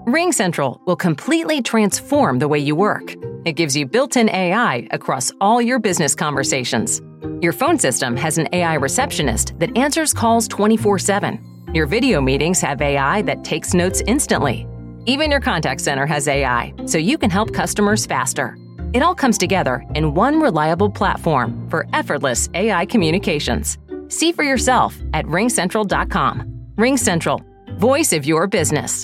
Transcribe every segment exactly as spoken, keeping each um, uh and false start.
RingCentral will completely transform the way you work. It gives you built-in A I across all your business conversations. Your phone system has an A I receptionist that answers calls twenty-four seven. Your video meetings have A I that takes notes instantly. Even your contact center has A I, so you can help customers faster. It all comes together in one reliable platform for effortless A I communications. See for yourself at ring central dot com. RingCentral, voice of your business.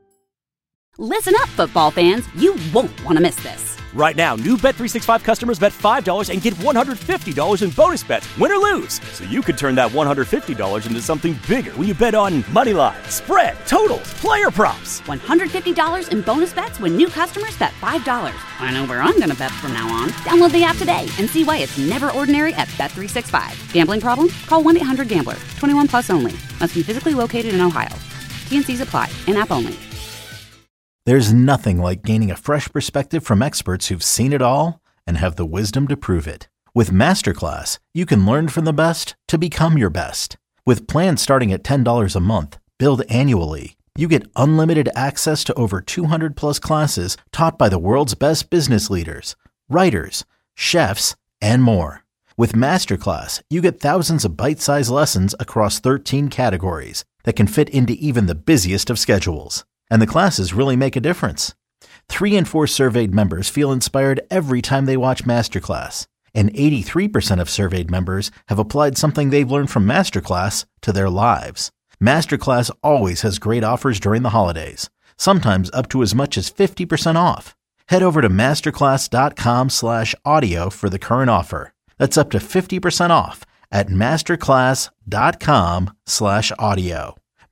Listen up, football fans. You won't want to miss this. Right now, new Bet three sixty-five customers bet five dollars and get one hundred fifty dollars in bonus bets, win or lose. So you could turn that one hundred fifty dollars into something bigger when you bet on money line, spread, totals, player props. one hundred fifty dollars in bonus bets when new customers bet five dollars. I know where I'm going to bet from now on. Download the app today and see why it's never ordinary at Bet three sixty-five. Gambling problem? Call one eight hundred gambler. twenty-one plus only. Must be physically located in Ohio. T and C's apply. In-app only. There's nothing like gaining a fresh perspective from experts who've seen it all and have the wisdom to prove it. With Masterclass, you can learn from the best to become your best. With plans starting at ten dollars a month, billed annually, you get unlimited access to over two hundred plus classes taught by the world's best business leaders, writers, chefs, and more. With Masterclass, you get thousands of bite-sized lessons across thirteen categories that can fit into even the busiest of schedules. And the classes really make a difference. Three in four surveyed members feel inspired every time they watch Masterclass. And eighty-three percent of surveyed members have applied something they've learned from Masterclass to their lives. Masterclass always has great offers during the holidays, sometimes up to as much as fifty percent off. Head over to masterclass.com slash audio for the current offer. That's up to fifty percent off at masterclass.com slash audio.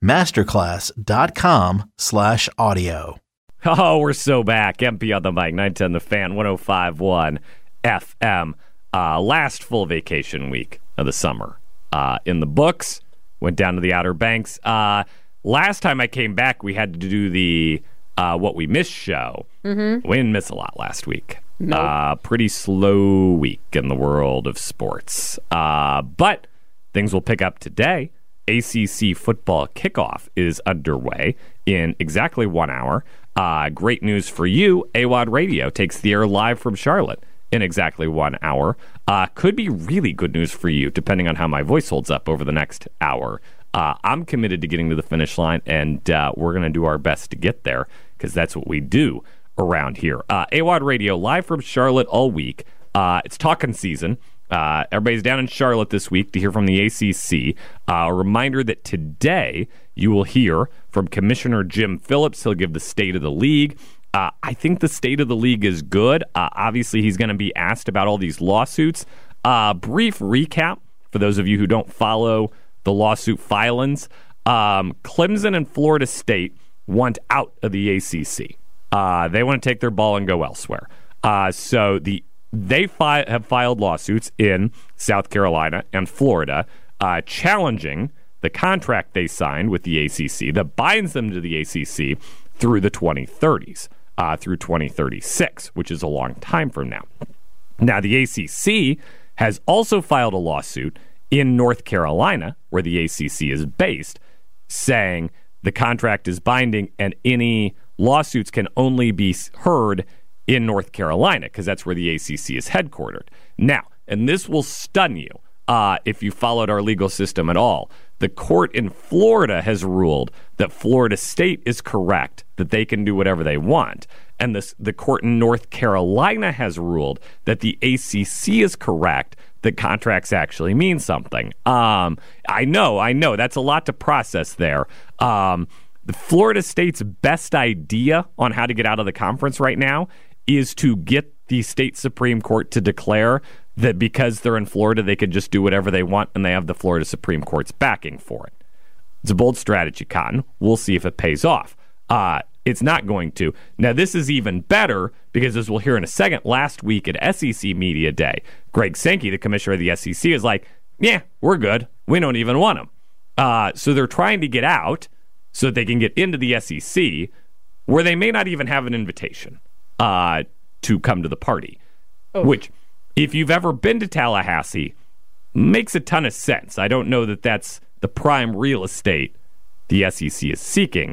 Masterclass.com slash audio. Oh, we're so back. M P on the mic, nine ten The Fan, one oh five point one F M. Uh, last full vacation week of the summer. Uh, in the books, went down to the Outer Banks. Uh, last time I came back, we had to do the uh, What We Missed show. Mm-hmm. We didn't miss a lot last week. Nope. Uh, pretty slow week in the world of sports. Uh, but things will pick up today. A C C football kickoff is underway in exactly one hour. Uh, great news for you. A W O D Radio takes the air live from Charlotte in exactly one hour. Uh, could be really good news for you, depending on how my voice holds up over the next hour. Uh, I'm committed to getting to the finish line, and uh, we're going to do our best to get there, because that's what we do around here. Uh, A W O D Radio live from Charlotte all week. Uh, it's talking season. Uh, everybody's down in Charlotte this week to hear from the A C C. Uh, a reminder that today you will hear from Commissioner Jim Phillips. He'll give the state of the league. Uh, I think the state of the league is good. Uh, obviously, he's going to be asked about all these lawsuits. Uh, brief recap for those of you who don't follow the lawsuit filings. Um, Clemson and Florida State want out of the A C C. Uh, they want to take their ball and go elsewhere. Uh, so the They fi- have filed lawsuits in South Carolina and Florida uh, challenging the contract they signed with the A C C that binds them to the A C C through the twenty thirties, uh, through twenty thirty-six, which is a long time from now. Now, the A C C has also filed a lawsuit in North Carolina, where the A C C is based, saying the contract is binding and any lawsuits can only be heard in North Carolina, because that's where the A C C is headquartered. Now, and this will stun you uh, if you followed our legal system at all. The court in Florida has ruled that Florida State is correct, that they can do whatever they want. And this, the court in North Carolina has ruled that the A C C is correct, that contracts actually mean something. Um, I know, I know, that's a lot to process there. Um, the Florida State's best idea on how to get out of the conference right now is to get the state Supreme Court to declare that because they're in Florida, they could just do whatever they want, and they have the Florida Supreme Court's backing for it. It's a bold strategy, Cotton. We'll see if it pays off. Uh, it's not going to. Now, this is even better because, as we'll hear in a second, last week at S E C Media Day, Greg Sankey, the commissioner of the S E C, is like, yeah, we're good. We don't even want them. Uh, so they're trying to get out so that they can get into the S E C, where they may not even have an invitation uh, to come to the party, oh. which, if you've ever been to Tallahassee, makes a ton of sense. I don't know that that's the prime real estate the S E C is seeking.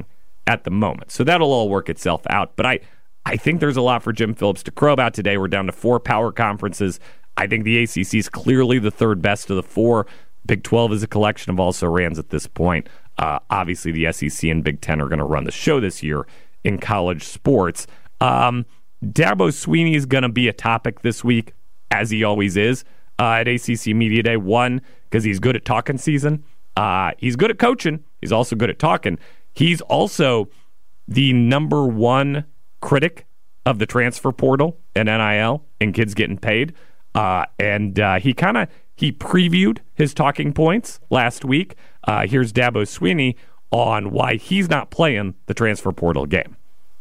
at the moment. So that'll all work itself out. But I, I think there's a lot for Jim Phillips to crow about today. We're down to four power conferences. I think the A C C is clearly the third best of the four. Big twelve is a collection of also-rans at this point. Uh, obviously, the S E C and Big Ten are going to run the show this year in college sports. Um, Dabo Swinney is going to be a topic this week, as he always is, uh, at A C C Media Day. One, because he's good at talking season. Uh, he's good at coaching. He's also good at talking. He's also the number one critic of the transfer portal and N I L and kids getting paid. Uh, and uh, he kind of he previewed his talking points last week. Uh, here's Dabo Swinney on why he's not playing the transfer portal game.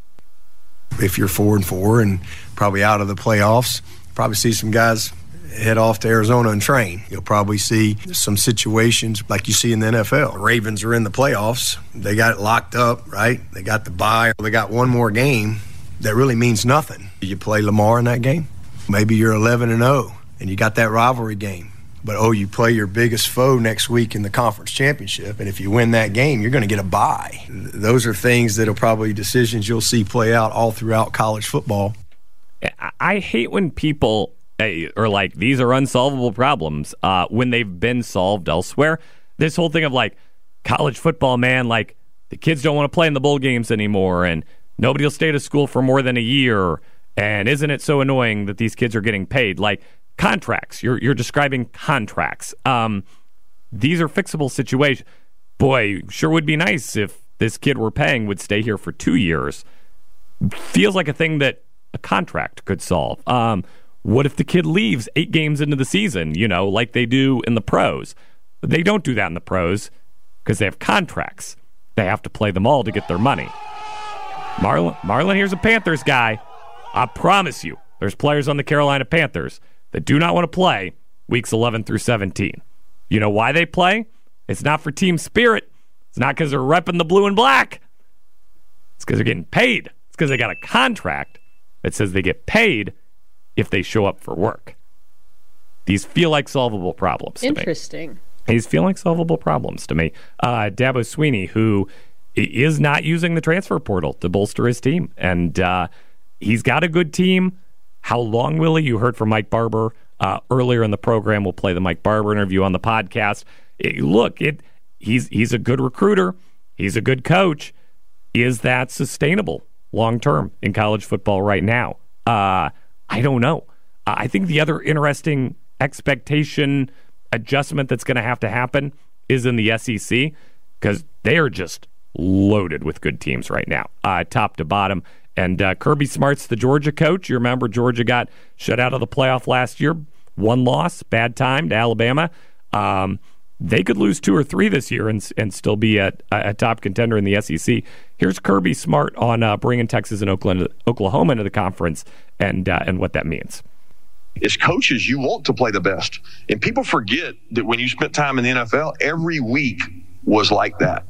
If you're four and four and probably out of the playoffs, probably see some guys head off to Arizona and train. You'll probably see some situations like you see in the N F L. The Ravens are in the playoffs. They got it locked up, right? They got the bye. They got one more game that really means nothing. You play Lamar in that game. Maybe you're eleven and oh and you got that rivalry game. But, oh, you play your biggest foe next week in the conference championship, and if you win that game, you're going to get a bye. Those are things that are probably decisions you'll see play out all throughout college football. I hate when people are like, these are unsolvable problems uh, when they've been solved elsewhere. This whole thing of, like, college football, man, like, the kids don't want to play in the bowl games anymore, and nobody will stay to school for more than a year, and isn't it so annoying that these kids are getting paid? Like, contracts. You're you're describing contracts. Um, these are fixable situations. Boy, sure would be nice if this kid we're paying would stay here for two years. Feels like a thing that a contract could solve. Um, what if the kid leaves eight games into the season, you know, like they do in the pros? They don't do that in the pros because they have contracts. They have to play them all to get their money. Marlon, Marlon here's a Panthers guy. I promise you, there's players on the Carolina Panthers that do not want to play weeks eleven through seventeen. You know why they play? It's not for team spirit. It's not because they're repping the blue and black. It's because they're getting paid. It's because they got a contract that says they get paid if they show up for work. These feel like solvable problems to Interesting. me. These feel like solvable problems to me. Uh, Dabo Swinney, who is not using the transfer portal to bolster his team. And uh, he's got a good team. How long will he? You heard from Mike Barber uh, earlier in the program. We'll play the Mike Barber interview on the podcast. It, look, it he's he's a good recruiter. He's a good coach. Is that sustainable long-term in college football right now? Uh, I don't know. Uh, I think the other interesting expectation adjustment that's going to have to happen is in the S E C because they are just loaded with good teams right now, uh, top to bottom. And uh, Kirby Smart's the Georgia coach. You remember Georgia got shut out of the playoff last year. One loss, bad time to Alabama. Um, they could lose two or three this year and and still be a, a top contender in the S E C. Here's Kirby Smart on uh, bringing Texas and Oklahoma, Oklahoma into the conference and uh, and what that means. As coaches, you want to play the best. And people forget that when you spent time in the N F L, every week was like that.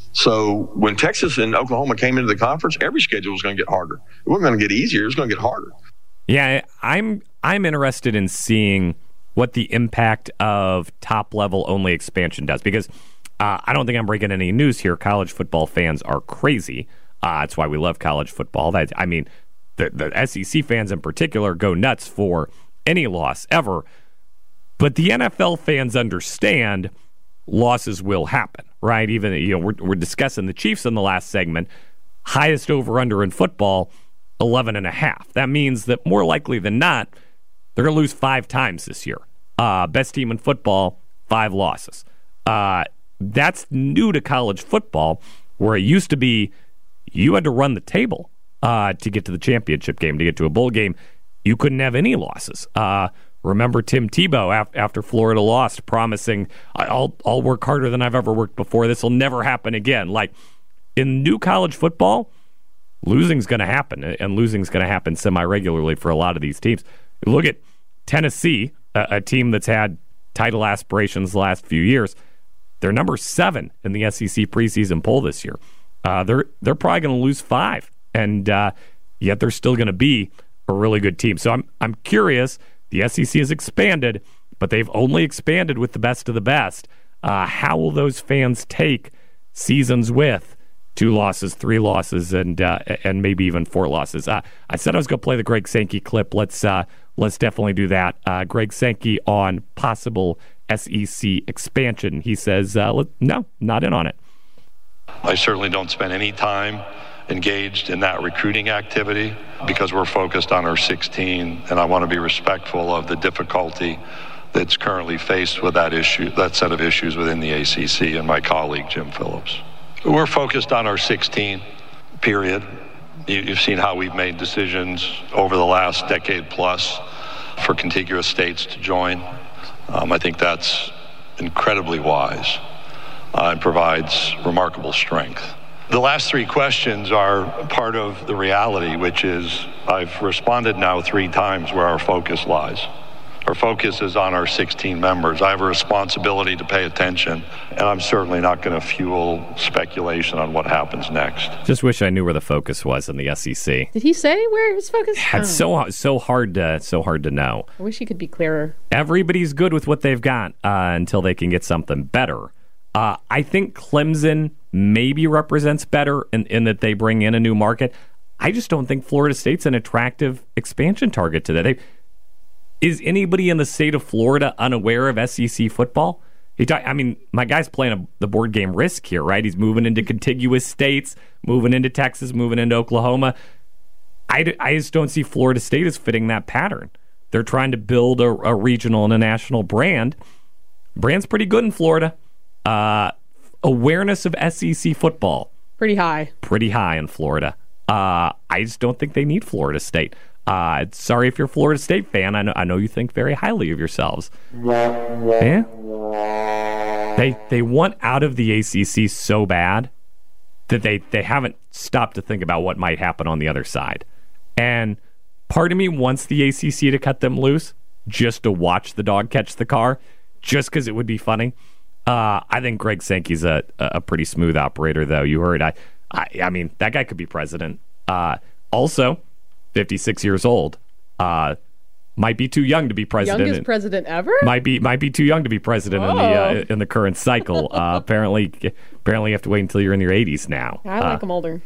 So when Texas and Oklahoma came into the conference, every schedule was going to get harder. It wasn't going to get easier. It was going to get harder. Yeah, I'm I'm interested in seeing what the impact of top-level only expansion does because uh, I don't think I'm breaking any news here. College football fans are crazy. Uh, that's why we love college football. That I mean, the, the S E C fans in particular go nuts for any loss ever. But the N F L fans understand losses will happen, right? Even, you know, we're, we're discussing the Chiefs in the last segment. Highest over-under in football, eleven and a half. That means that more likely than not, they're going to lose five times this year. Uh, best team in football, five losses. Uh, that's new to college football, where it used to be you had to run the table uh, to get to the championship game, to get to a bowl game. You couldn't have any losses. Uh, remember Tim Tebow af- after Florida lost, promising, I'll, I'll work harder than I've ever worked before. This will never happen again. Like, in new college football, losing's going to happen, and losing's going to happen semi-regularly for a lot of these teams. Look at Tennessee, a, a team that's had title aspirations the last few years. They're number seven in the S E C preseason poll this year. Uh, they're they're probably going to lose five, and uh, yet they're still going to be a really good team. So I'm I'm curious. The S E C has expanded, but they've only expanded with the best of the best. Uh, how will those fans take seasons with two losses, three losses, and uh, and maybe even four losses. Uh, I said I was going to play the Greg Sankey clip. Let's uh, let's definitely do that. Uh, Greg Sankey on possible S E C expansion. He says, uh, let, no, not in on it. I certainly don't spend any time engaged in that recruiting activity because we're focused on our sixteen, and I want to be respectful of the difficulty that's currently faced with that issue, that set of issues within the A C C and my colleague, Jim Phillips. We're focused on our sixteen, period. You've seen how we've made decisions over the last decade plus for contiguous states to join. Um, I think that's incredibly wise uh, and provides remarkable strength. The last three questions are part of the reality, which is I've responded now three times where our focus lies. Our focus is on our sixteen members. I have a responsibility to pay attention, and I'm certainly not going to fuel speculation on what happens next. Just wish I knew where the focus was in the S E C. Did he say where his focus? It's so so hard to so hard to know. I wish he could be clearer. Everybody's good with what they've got uh, until they can get something better. Uh, I think Clemson maybe represents better in, in that they bring in a new market. I just don't think Florida State's an attractive expansion target to that. They, Is anybody in the state of Florida unaware of S E C football? He talk, I mean, my guy's playing a, the board game Risk here, right? He's moving into contiguous states, moving into Texas, moving into Oklahoma. I, I just don't see Florida State as fitting that pattern. They're trying to build a, a regional and a national brand. Brand's pretty good in Florida. Uh, awareness of S E C football. Pretty high. Pretty high in Florida. Uh, I just don't think they need Florida State. Uh, sorry if you're a Florida State fan. I know, I know you think very highly of yourselves. Yeah? They they want out of the A C C so bad that they, they haven't stopped to think about what might happen on the other side. And part of me wants the A C C to cut them loose just to watch the dog catch the car, just because it would be funny. Uh, I think Greg Sankey's a, a pretty smooth operator, though. You heard. I, I, I mean, that guy could be president. Uh, also... fifty-six years old, uh, might be too young to be president. Youngest and president ever? Might be might be too young to be president in the uh, in the current cycle. Uh, apparently, apparently you have to wait until you're in your eighties now. I like uh, him older.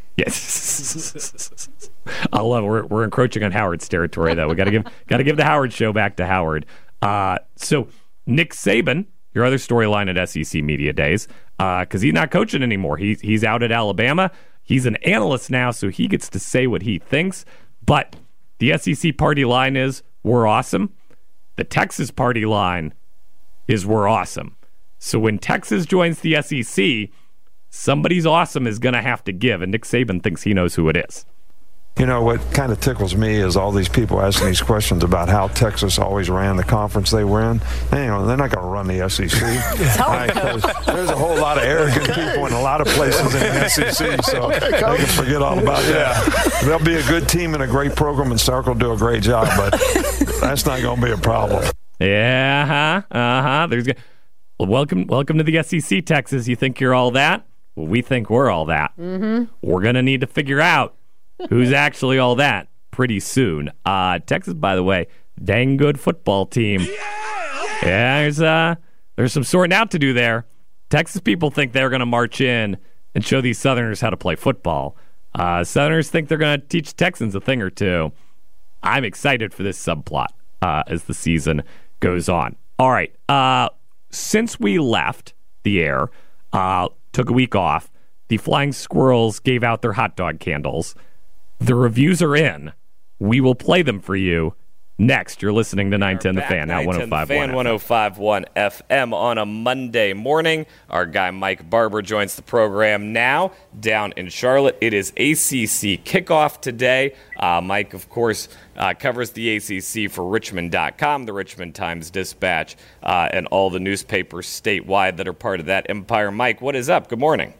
Yes, I love. We're we're encroaching on Howard's territory, though. We got to give got to give the Howard Show back to Howard. Uh, so Nick Saban, your other storyline at S E C Media Days, because uh, he's not coaching anymore. He's he's out at Alabama. He's an analyst now, so he gets to say what he thinks. But the S E C party line is, we're awesome. The Texas party line is, we're awesome. So when Texas joins the S E C, somebody's awesome is going to have to give, and Nick Saban thinks he knows who it is. You know, what kind of tickles me is all these people asking these questions about how Texas always ran the conference they were in. You know, they're not going to run the S E C. Right, there's a whole lot of arrogant people in a lot of places in the S E C, so okay, they can forget all about that. They'll be a good team and a great program, and Sark will do a great job, but that's not going to be a problem. Yeah, uh-huh, uh-huh. There's, well, welcome, welcome to the S E C, Texas. You think you're all that? Well, we think we're all that. Mm-hmm. We're going to need to figure out who's actually all that pretty soon. Uh, Texas, by the way, dang good football team. Yeah, there's uh, there's some sorting out to do there. Texas people think they're going to march in and show these Southerners how to play football. Uh, Southerners think they're going to teach Texans a thing or two. I'm excited for this subplot uh, as the season goes on. All right, uh, since we left the air, uh, took a week off, the Flying Squirrels gave out their hot dog candles. The reviews are in. We will play them for you next. You're listening to nine ten The Fan, now one oh five point one. Fan one oh five point one F M on a Monday morning. Our guy Mike Barber joins the program now down in Charlotte. It is A C C kickoff today. Uh, Mike, of course, uh, covers the A C C for Richmond dot com, the Richmond Times-Dispatch, uh, and all the newspapers statewide that are part of that empire. Mike, what is up? Good morning.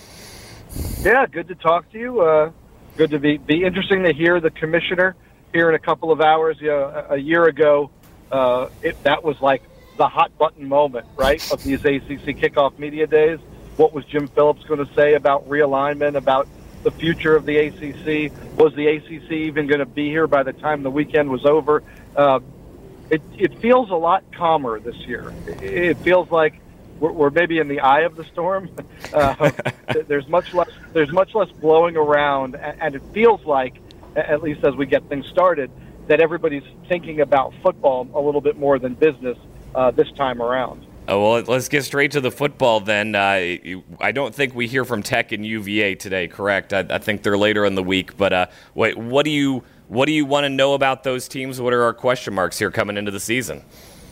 Yeah, good to talk to you. Uh, good to be be interesting to hear the commissioner here in a couple of hours. You know, a, a year ago, uh, it, that was like the hot button moment, right, of these A C C kickoff media days. What was Jim Phillips going to say about realignment, about the future of the A C C? Was the A C C even going to be here by the time the weekend was over? Uh, it, it feels a lot calmer this year. It, it feels like we're, we're maybe in the eye of the storm. Uh, there's much less there's much less blowing around, and it feels like, at least as we get things started, that everybody's thinking about football a little bit more than business uh, this time around. Oh, well, let's get straight to the football then. Uh, I don't think we hear from Tech and U V A today, correct? I, I think they're later in the week. But uh, wait, what do you what do you want to know about those teams? What are our question marks here coming into the season?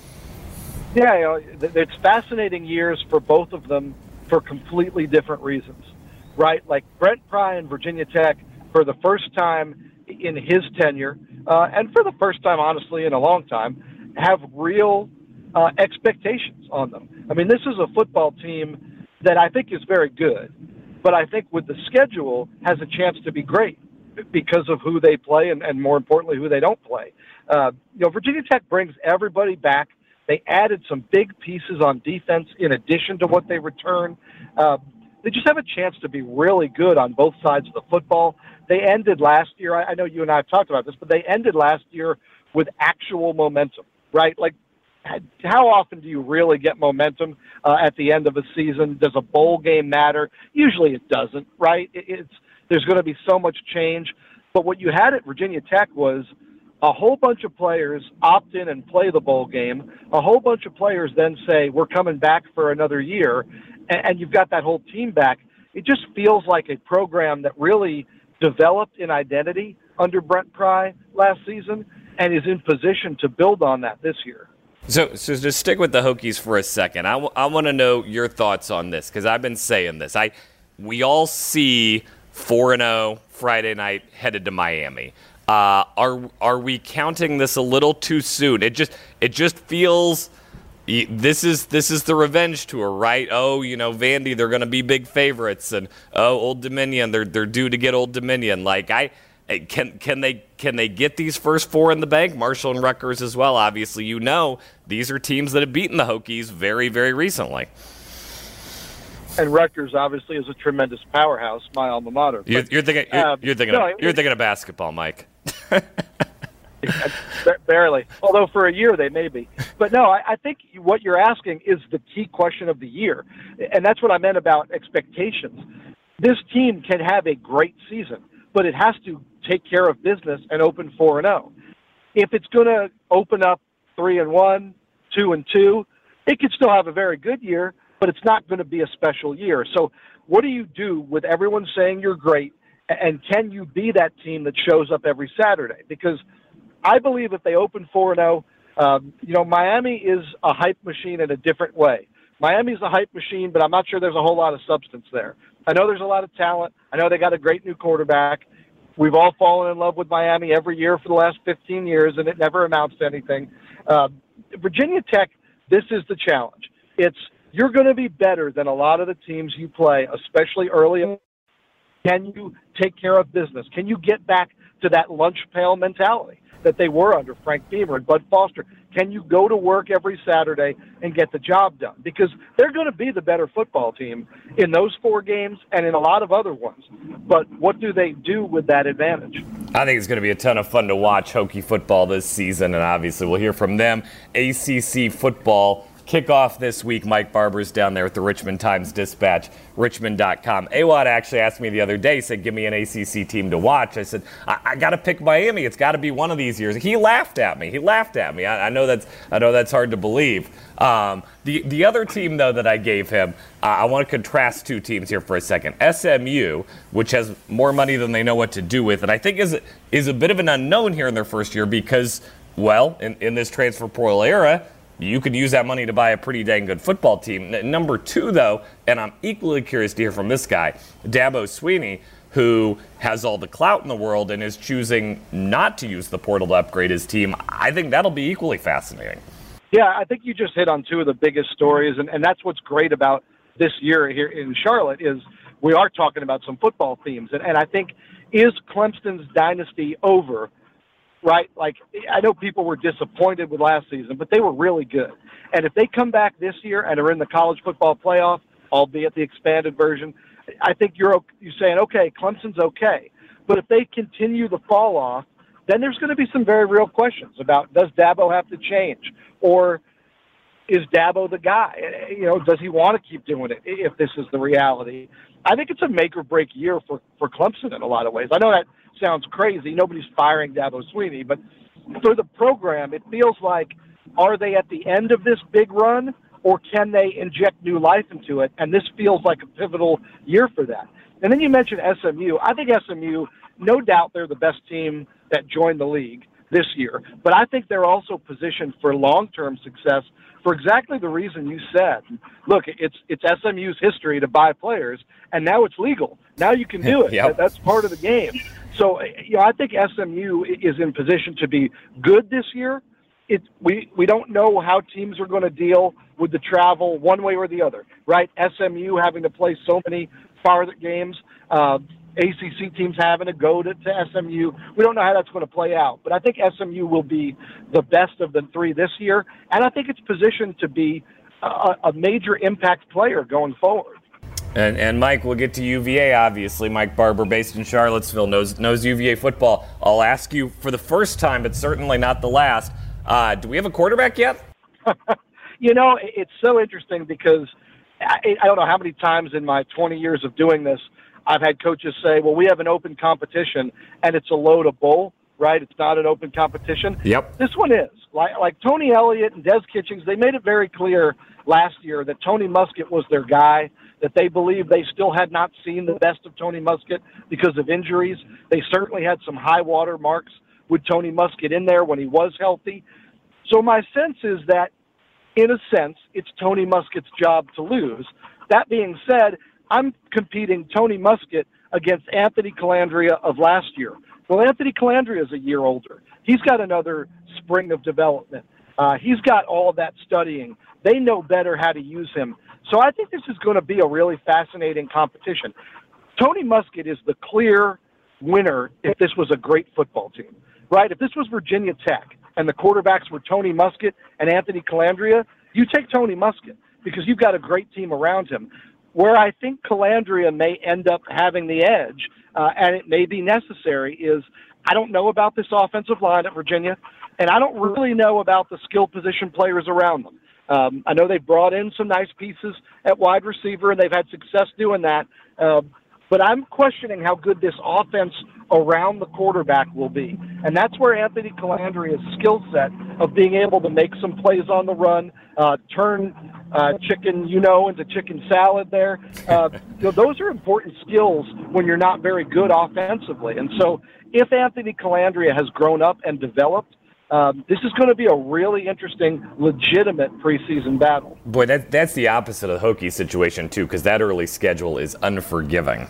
Yeah, you know, it's fascinating years for both of them for completely different reasons, right? Like Brent Pry and Virginia Tech, for the first time in his tenure, uh, and for the first time, honestly, in a long time, have real uh, expectations on them. I mean, this is a football team that I think is very good, but I think with the schedule has a chance to be great because of who they play and, and more importantly, who they don't play. Uh, you know, Virginia Tech brings everybody back. They added some big pieces on defense in addition to what they return. Uh, they just have a chance to be really good on both sides of the football. They ended last year, I know you and I have talked about this, but they ended last year with actual momentum, right? Like, how often do you really get momentum uh, at the end of a season? Does a bowl game matter? Usually it doesn't, right? It, it's there's going to be so much change. But what you had at Virginia Tech was a whole bunch of players opt in and play the bowl game. A whole bunch of players then say, we're coming back for another year, and, and you've got that whole team back. It just feels like a program that really developed an identity under Brent Pry last season and is in position to build on that this year. So, so just stick with the Hokies for a second. I, w- I want to know your thoughts on this because I've been saying this. I we all see four and oh Friday night headed to Miami. Uh, are are we counting this a little too soon? It just it just feels this is this is the revenge tour, right? Oh, you know, Vandy, they're going to be big favorites, and oh, Old Dominion, they're they're due to get Old Dominion. Like I. Can can they can they get these first four in the bank? Marshall and Rutgers as well. Obviously, you know these are teams that have beaten the Hokies very, very recently. And Rutgers obviously is a tremendous powerhouse, my alma mater. You're, but, you're thinking you're, uh, you're thinking no, of, you're thinking of basketball, Mike. Barely. Although for a year they may be. But no, I, I think what you're asking is the key question of the year, and that's what I meant about expectations. This team can have a great season, but it has to take care of business and open four and zero. If it's going to open up three and one, two and two, it could still have a very good year, but it's not going to be a special year. So, what do you do with everyone saying you're great, and can you be that team that shows up every Saturday? Because I believe if they open four and zero, um, you know, Miami is a hype machine in a different way. Miami's a hype machine, but I'm not sure there's a whole lot of substance there. I know there's a lot of talent. I know they got a great new quarterback. We've all fallen in love with Miami every year for the last fifteen years, and it never amounts to anything. Uh, Virginia Tech, this is the challenge. It's you're going to be better than a lot of the teams you play, especially early on. Can you take care of business? Can you get back to that lunch pail mentality that they were under Frank Beamer and Bud Foster? Can you go to work every Saturday and get the job done? Because they're going to be the better football team in those four games and in a lot of other ones. But what do they do with that advantage? I think it's going to be a ton of fun to watch Hokie football this season, and obviously we'll hear from them. A C C football kickoff this week. Mike Barber's down there at the Richmond Times-Dispatch, richmond dot com. Awad actually asked me the other day, said, give me an A C C team to watch. I said, I, I got to pick Miami. It's got to be one of these years. He laughed at me. He laughed at me. I, I know that's I know that's hard to believe. Um, the, the other team, though, that I gave him, uh, I want to contrast two teams here for a second. S M U, which has more money than they know what to do with, and I think is, is a bit of an unknown here in their first year because, well, in, in this transfer portal era, you could use that money to buy a pretty dang good football team. N- number two, though, and I'm equally curious to hear from this guy, Dabo Swinney, who has all the clout in the world and is choosing not to use the portal to upgrade his team. I think that'll be equally fascinating. Yeah, I think you just hit on two of the biggest stories, and, and that's what's great about this year here in Charlotte is we are talking about some football themes. And, and I think, is Clemson's dynasty over? Right? Like, I know people were disappointed with last season, but they were really good. And if they come back this year and are in the college football playoff, albeit the expanded version, I think you're you're saying, okay, Clemson's okay. But if they continue the fall off, then there's going to be some very real questions about, does Dabo have to change? Or is Dabo the guy? You know, does he want to keep doing it if this is the reality? I think it's a make or break year for, for Clemson in a lot of ways. I know that sounds crazy. Nobody's firing Dabo Swinney, but for the program, it feels like, are they at the end of this big run, or can they inject new life into it? And this feels like a pivotal year for that. And then you mentioned S M U. I think S M U, no doubt they're the best team that joined the league this year, but I think they're also positioned for long-term success for exactly the reason you said. Look, it's it's S M U's history to buy players, and now it's legal. Now you can do it. Yep. That's part of the game. So, you know, I think S M U is in position to be good this year. It, we, we don't know how teams are going to deal with the travel one way or the other, right? S M U having to play so many farther games, uh, A C C teams having to go to, to S M U. We don't know how that's going to play out, but I think S M U will be the best of the three this year, and I think it's positioned to be a, a major impact player going forward. And, and Mike, we'll get to U V A, obviously. Mike Barber, based in Charlottesville, knows knows U V A football. I'll ask you for the first time, but certainly not the last. Uh, do we have a quarterback yet? You know, it's so interesting because I, I don't know how many times in my twenty years of doing this I've had coaches say, well, we have an open competition, and it's a load of bull, right? It's not an open competition. Yep. This one is. Like, like Tony Elliott and Des Kitchings, they made it very clear last year that Tony Muskett was their guy, that they believed they still had not seen the best of Tony Muskett because of injuries. They certainly had some high water marks with Tony Muskett in there when he was healthy. So my sense is that, in a sense, it's Tony Muskett's job to lose. That being said, I'm competing Tony Muskett against Anthony Calandria of last year. Well, Anthony Calandria is a year older. He's got another spring of development. Uh, he's got all of that studying. They know better how to use him. So I think this is going to be a really fascinating competition. Tony Muskett is the clear winner if this was a great football team, right? If this was Virginia Tech and the quarterbacks were Tony Muskett and Anthony Calandria, you take Tony Muskett because you've got a great team around him. Where I think Calandria may end up having the edge, uh, and it may be necessary, is I don't know about this offensive line at Virginia, and I don't really know about the skill position players around them. Um, I know they've brought in some nice pieces at wide receiver, and they've had success doing that. Um, but I'm questioning how good this offense around the quarterback will be. And that's where Anthony Calandria's skill set of being able to make some plays on the run, uh, turn uh, chicken, you know, into chicken salad there. Uh, you know, those are important skills when you're not very good offensively. And so if Anthony Calandria has grown up and developed, Um, this is going to be a really interesting, legitimate preseason battle. Boy, that that's the opposite of the Hokie situation, too, because that early schedule is unforgiving.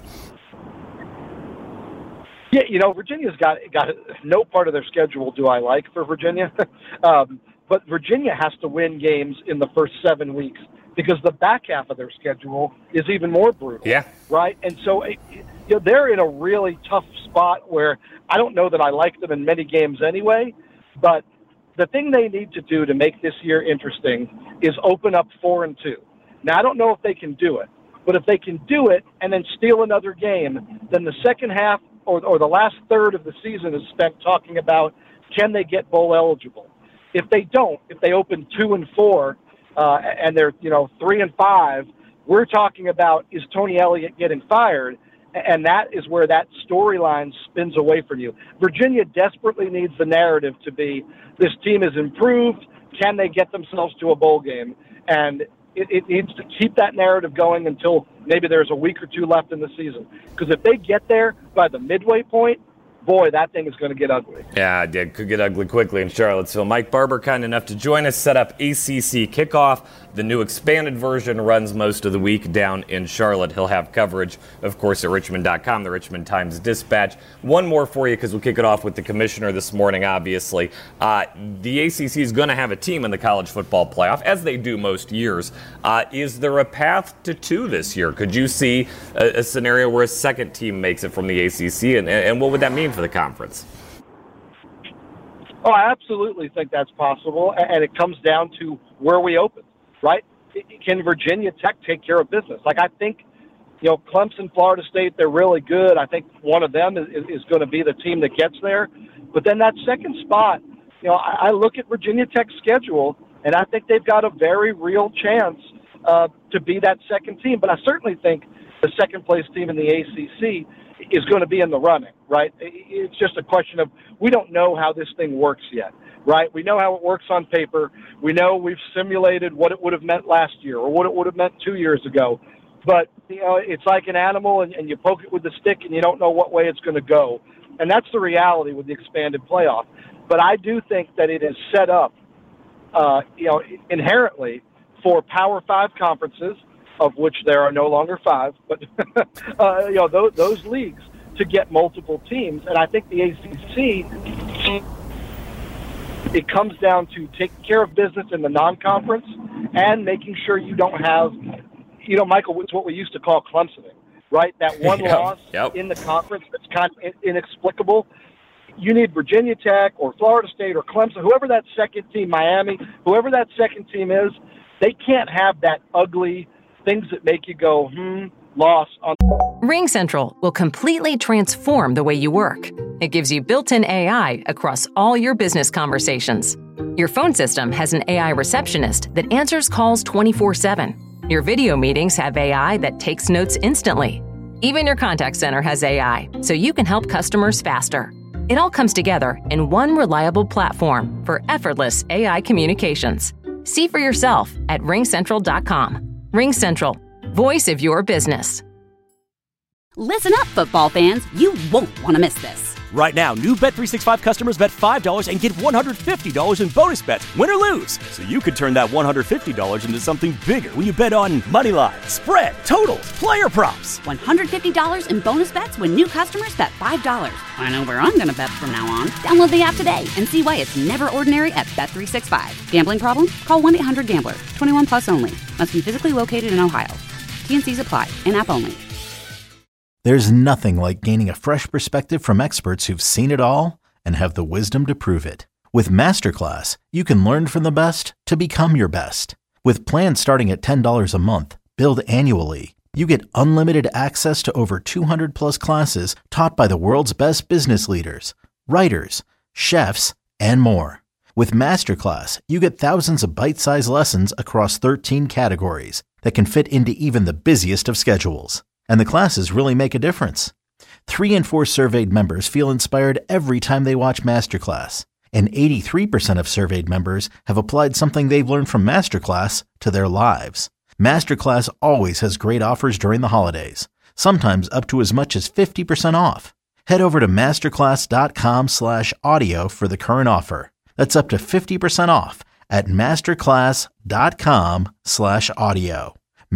Yeah, you know, Virginia's got got no part of their schedule do I like for Virginia. um, but Virginia has to win games in the first seven weeks because the back half of their schedule is even more brutal. Yeah. Right? And so you know, they're in a really tough spot where I don't know that I like them in many games anyway. But the thing they need to do to make this year interesting is open up four and two. Now, I don't know if they can do it, but if they can do it and then steal another game, then the second half or, or the last third of the season is spent talking about can they get bowl eligible. If they don't, if they open two and four uh, and they're you know three and five, we're talking about is Tony Elliott getting fired. And that is where that storyline spins away from you. Virginia desperately needs the narrative to be, this team is improved. Can they get themselves to a bowl game? And it, it needs to keep that narrative going until maybe there's a week or two left in the season. Because if they get there by the midway point, boy, that thing is going to get ugly. Yeah, it could get ugly quickly in Charlottesville. Mike Barber, kind enough to join us, set up A C C Kickoff. The new expanded version runs most of the week down in Charlotte. He'll have coverage, of course, at Richmond dot com, the Richmond Times-Dispatch. One more for you, because we'll kick it off with the commissioner this morning, obviously. Uh, the A C C is going to have a team in the college football playoff, as they do most years. Uh, is there a path to two this year? Could you see a, a scenario where a second team makes it from the A C C, and, and what would that mean for the conference? Oh, I absolutely think that's possible, and it comes down to where we open, right? Can Virginia Tech take care of business? Like, I think, you know, Clemson, Florida State, they're really good. I think one of them is, is going to be the team that gets there. But then that second spot, you know, I, I look at Virginia Tech's schedule, And I think they've got a very real chance uh, to be that second team. But I certainly think the second-place team in the A C C is going to be in the running, right? It's just a question of we don't know how this thing works yet, right? We know how it works on paper. We know we've simulated what it would have meant last year or what it would have meant two years ago. But, you know, it's like an animal, and, and you poke it with a stick, and you don't know what way it's going to go. And that's the reality with the expanded playoff. But I do think that it is set up, uh, you know, inherently for Power Five conferences, of which there are no longer five, but uh, you know those, those leagues to get multiple teams. And I think the A C C, it comes down to taking care of business in the non-conference and making sure you don't have, you know, Michael, it's what we used to call Clemsoning, right? That one yep. loss yep. in the conference that's kind of inexplicable. You need Virginia Tech or Florida State or Clemson, whoever that second team, Miami, whoever that second team is, they can't have that ugly things that make you go, hmm, loss. On- RingCentral will completely transform the way you work. It gives you built-in A I across all your business conversations. Your phone system has an A I receptionist that answers calls twenty-four seven. Your video meetings have A I that takes notes instantly. Even your contact center has A I, so you can help customers faster. It all comes together in one reliable platform for effortless A I communications. See for yourself at ring central dot com. RingCentral, voice of your business. Listen up, football fans. You won't want to miss this. Right now, new Bet three sixty-five customers bet five dollars and get one hundred fifty dollars in bonus bets, win or lose. So you could turn that one hundred fifty dollars into something bigger when you bet on money line, spread, totals, player props. one hundred fifty dollars in bonus bets when new customers bet five dollars. I know where I'm going to bet from now on. Download the app today and see why it's never ordinary at Bet three sixty-five. Gambling problem? Call one eight hundred gambler. twenty-one plus only. Must be physically located in Ohio. T N Cs apply. In-app only. There's nothing like gaining a fresh perspective from experts who've seen it all and have the wisdom to prove it. With Masterclass, you can learn from the best to become your best. With plans starting at ten dollars a month, billed annually, you get unlimited access to over two hundred plus classes taught by the world's best business leaders, writers, chefs, and more. With Masterclass, you get thousands of bite-sized lessons across thirteen categories that can fit into even the busiest of schedules. And the classes really make a difference. Three in four surveyed members feel inspired every time they watch Masterclass. And eighty-three percent of surveyed members have applied something they've learned from Masterclass to their lives. Masterclass always has great offers during the holidays, sometimes up to as much as fifty percent off. Head over to masterclass.com slash audio for the current offer. That's up to fifty percent off at masterclass.com slash audio.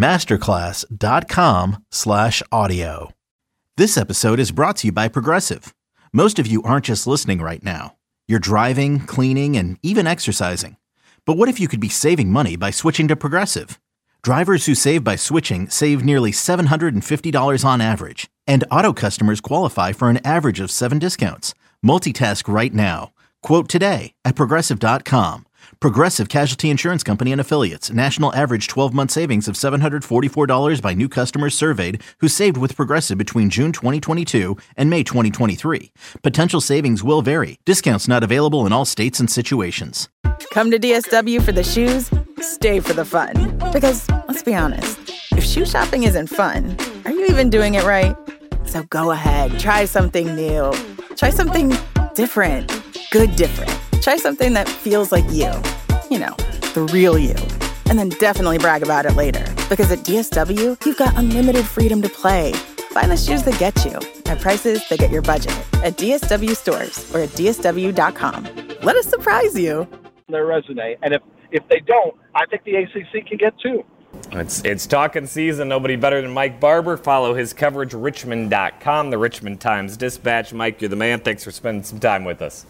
masterclass.com slash audio. This episode is brought to you by Progressive. Most of you aren't just listening right now. You're driving, cleaning, and even exercising. But what if you could be saving money by switching to Progressive? Drivers who save by switching save nearly seven hundred fifty dollars on average. And auto customers qualify for an average of seven discounts. Multitask right now. Quote today at progressive dot com. Progressive Casualty Insurance Company and Affiliates. National average twelve-month savings of seven hundred forty-four dollars by new customers surveyed who saved with Progressive between June twenty twenty-two and May twenty twenty-three. Potential savings will vary. Discounts not available in all states and situations. Come to D S W for the shoes, stay for the fun. Because, let's be honest, if shoe shopping isn't fun, are you even doing it right? So go ahead, try something new. Try something different. Good different. Try something that feels like you. You know, the real you. And then definitely brag about it later. Because at D S W, you've got unlimited freedom to play. Find the shoes that get you at prices that get your budget at D S W stores or at D S W dot com. Let us surprise you. Their resume. And if, if they don't, I think the A C C can get two. It's it's talking season. Nobody better than Mike Barber. Follow his coverage, richmond dot com, the Richmond Times-Dispatch. Mike, you're the man. Thanks for spending some time with us.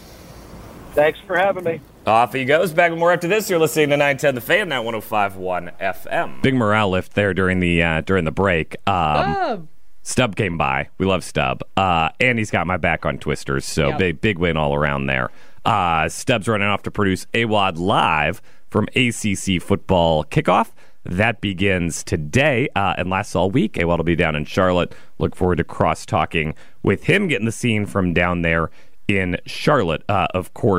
Thanks for having me. Off he goes. Back with more after this. You're listening to nine ten The Fan, now one oh five point one F M. Big morale lift there during the uh, during the break. Um, Stub. Stub came by. We love Stub. Uh, and he's got my back on Twisters, so Yep. big big win all around there. Uh, Stub's running off to produce A W O D Live from A C C Football Kickoff. That begins today uh, and lasts all week. A W O D will be down in Charlotte. Look forward to cross-talking with him, getting the scene from down there in Charlotte. Uh, of course,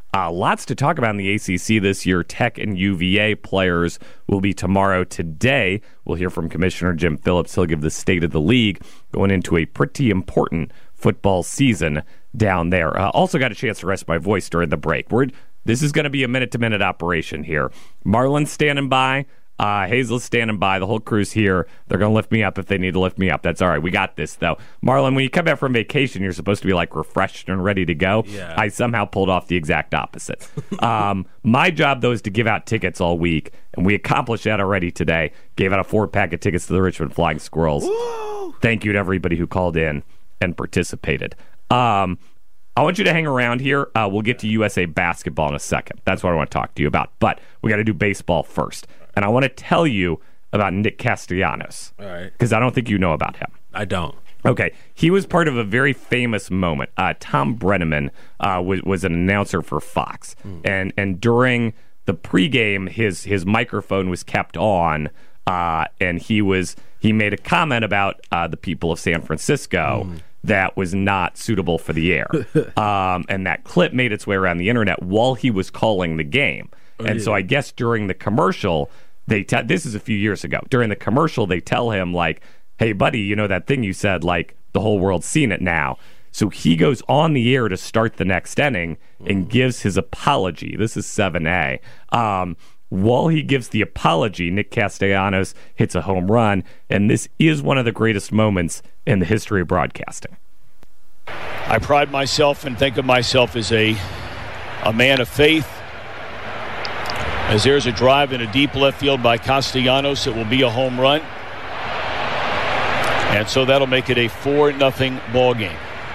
Uh, lots to talk about in the A C C this year. Tech and U V A players will be tomorrow. Today, we'll hear from Commissioner Jim Phillips. He'll give the state of the league going into a pretty important football season down there. Uh, also got a chance to rest my voice during the break. We're, this is going to be a minute-to-minute operation here. Marlon's standing by. Uh, Hazel's standing by. The whole crew's here. They're going to lift me up if they need to lift me up. That's all right. We got this, though. Marlon, when you come back from vacation, you're supposed to be, like, refreshed and ready to go. Yeah. I somehow pulled off the exact opposite. um, my job, though, is to give out tickets all week, and we accomplished that already today. Gave out a four-pack of tickets to the Richmond Flying Squirrels. Woo! Thank you to everybody who called in and participated. Um, I want you to hang around here. Uh, we'll get to U S A basketball in a second. That's what I want to talk to you about. But we got to do baseball first. And I want to tell you about Nick Castellanos. All right. Because I don't think you know about him. I don't. Okay. He was part of a very famous moment. Uh, Tom Brenneman uh, was, was an announcer for Fox. Mm. And and during the pregame, his his microphone was kept on. Uh, and he was he made a comment about uh, the people of San Francisco mm. that was not suitable for the air. um, and that clip made its way around the internet while he was calling the game. Oh, and yeah. so I guess during the commercial, they te- this is a few years ago. During the commercial, they tell him, like, hey, buddy, you know that thing you said, like, the whole world's seen it now. So he goes on the air to start the next inning and gives his apology. This is seven A. Um, while he gives the apology, Nick Castellanos hits a home run, and this is one of the greatest moments in the history of broadcasting. I pride myself and think of myself as a a man of faith. As there's a drive in a deep left field by Castellanos, it will be a home run. And so that'll make it a four nothing ball game.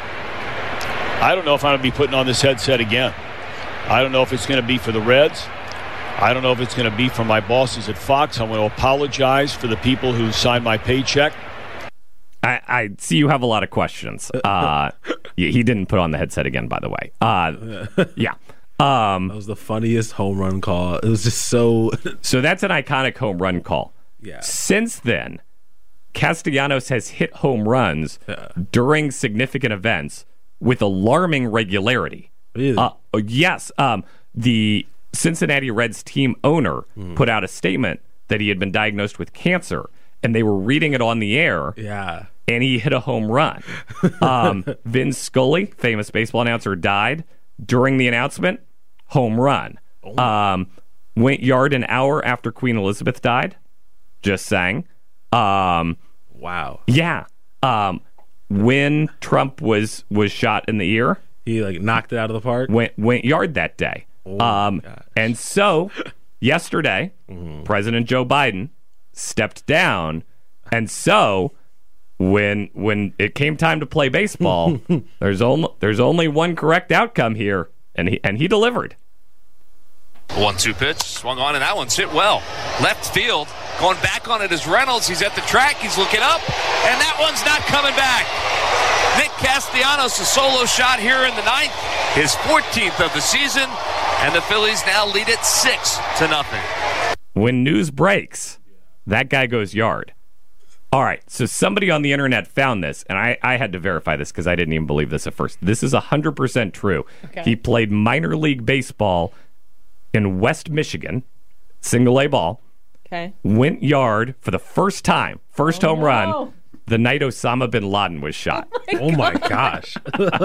I don't know if I'm going to be putting on this headset again. I don't know if it's going to be for the Reds. I don't know if it's going to be for my bosses at Fox. I'm going to apologize for the people who signed my paycheck. I, I see you have a lot of questions. Uh, he didn't put on the headset again, by the way. Uh, yeah. Um, that was the funniest home run call. It was just so... so that's an iconic home run call. Yeah. Since then, Castellanos has hit home runs yeah. during significant events with alarming regularity. Really? Uh, yes. Um, the Cincinnati Reds team owner mm. put out a statement that he had been diagnosed with cancer, and they were reading it on the air. Yeah. And he hit a home run. um, Vin Scully, famous baseball announcer, died during the announcement. Home run. Oh. Um, went yard an hour after Queen Elizabeth died. Just saying. Um, wow. Yeah. Um, when Trump was was shot in the ear, he like knocked it out of the park. Went went yard that day. Oh um, and so yesterday, mm-hmm. President Joe Biden stepped down, and so when when it came time to play baseball, there's only there's only one correct outcome here, and he and he delivered. one two pitch, swung on, and that one's hit well. Left field, going back on it is Reynolds. He's at the track, he's looking up, and that one's not coming back. Nick Castellanos, a solo shot here in the ninth, his fourteenth of the season, and the Phillies now lead it six to nothing. When news breaks, that guy goes yard. All right, so somebody on the internet found this, and I, I had to verify this because I didn't even believe this at first. This is one hundred percent true. Okay. He played minor league baseball in West Michigan, single A ball. Okay. Went yard for the first time, first oh, home no. run, the night Osama bin Laden was shot. Oh my, oh my gosh.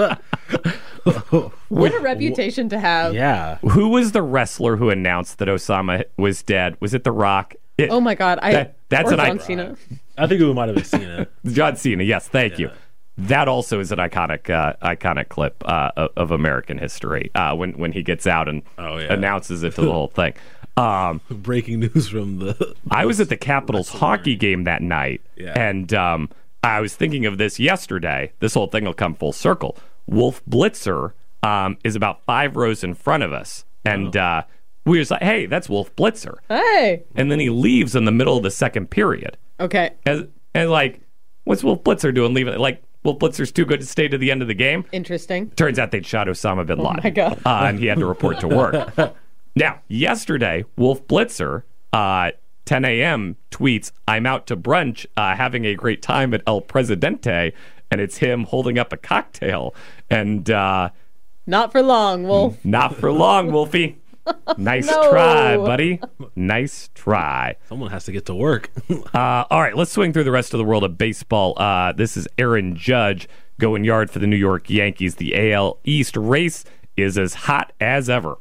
What a reputation to have. Yeah. Who was the wrestler who announced that Osama was dead? Was it The Rock? It, oh my God. I, that, that's or an John I- Cena. I think we might have seen it. John Cena, yes, thank yeah. you. That also is an iconic, uh, iconic clip uh, of, of American history uh, when when he gets out and oh, yeah. announces it to the whole thing. Um, Breaking news from the. I was at the Capitals hockey game that night, yeah. and um, I was thinking of this yesterday. This whole thing will come full circle. Wolf Blitzer um, is about five rows in front of us, and oh. uh, we were just like, "Hey, that's Wolf Blitzer." Hey. And then he leaves in the middle of the second period. Okay. And, and like, what's Wolf Blitzer doing leaving? Like, Wolf Blitzer's too good to stay to the end of the game. Interesting. Turns out they'd shot Osama bin Laden. Oh my God. Uh, and he had to report to work. Now, yesterday, Wolf Blitzer, uh, ten a.m. tweets, "I'm out to brunch, uh, having a great time at El Presidente," and it's him holding up a cocktail. And uh, Not for long, Wolf. Not for long, Wolfie. Nice No. try, buddy. Nice try. Someone has to get to work. uh, all right, let's swing through the rest of the world of baseball. Uh, this is Aaron Judge going yard for the New York Yankees. The A L East race is as hot as ever.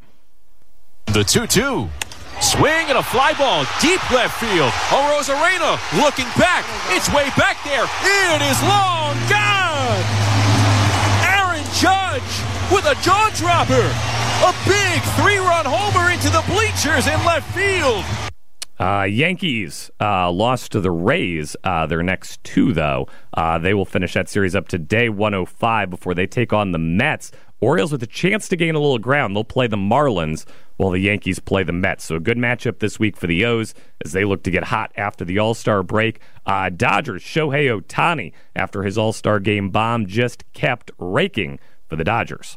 The two two. Swing and a fly ball deep left field. Arozarena looking back. It's way back there. It is long gone. Aaron Judge with a jaw dropper. A big three-run homer into the bleachers in left field. Uh, Yankees uh, lost to the Rays. Uh, their next two, though. Uh, they will finish that series up to day one oh five before they take on the Mets. Orioles with a chance to gain a little ground. They'll play the Marlins while the Yankees play the Mets. So a good matchup this week for the O's as they look to get hot after the All-Star break. Uh, Dodgers, Shohei Ohtani, after his All-Star game bomb, just kept raking for the Dodgers.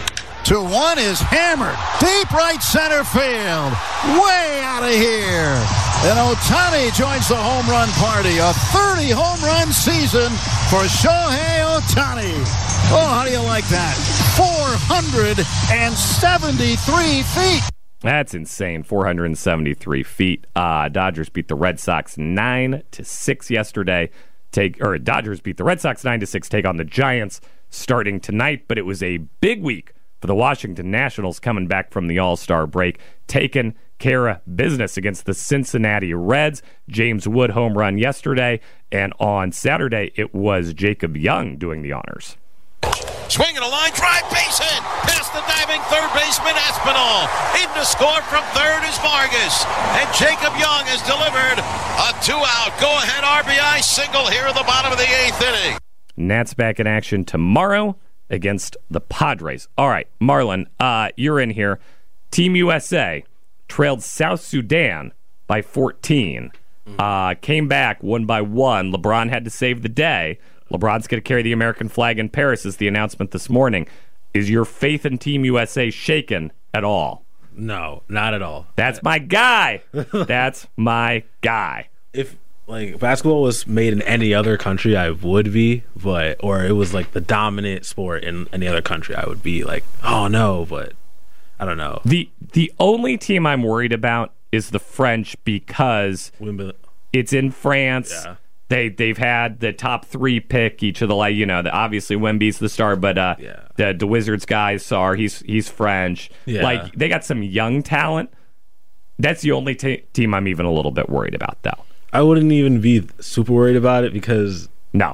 two one is hammered. Deep right center field. Way out of here. And Ohtani joins the home run party. A thirty home run season for Shohei Ohtani. Oh, how do you like that? four hundred seventy-three feet. That's insane. four hundred seventy-three feet. Uh, Dodgers beat the Red Sox nine to six yesterday. Take or Dodgers beat the Red Sox nine to six. Take on the Giants starting tonight, but it was a big week for the Washington Nationals coming back from the All-Star break, taking care of business against the Cincinnati Reds. James Wood home run yesterday, and on Saturday it was Jacob Young doing the honors. Swing and a line drive, base hit. Past the diving third baseman Espinal. In to score from third is Vargas. And Jacob Young has delivered a two-out go-ahead R B I single here at the bottom of the eighth inning. Nats back in action tomorrow against the Padres. All right, Marlon, uh, you're in here. Team U S A trailed South Sudan by fourteen. Uh, came back one by one. LeBron had to save the day. LeBron's going to carry the American flag in Paris is the announcement this morning. Is your faith in Team U S A shaken at all? No, not at all. That's my guy. That's my guy. If like basketball was made in any other country, I would be, but or it was like the dominant sport in any other country, I would be like, oh no, but I don't know. The the only team I'm worried about is the French because Wimbledon. It's in France. Yeah. They they've had the top three pick each of the like you know the, obviously Wemby's the star, but uh, yeah. the the Wizards guy Sarr he's he's French. Yeah. Like they got some young talent. That's the only t- team I'm even a little bit worried about, though. I wouldn't even be super worried about it because no,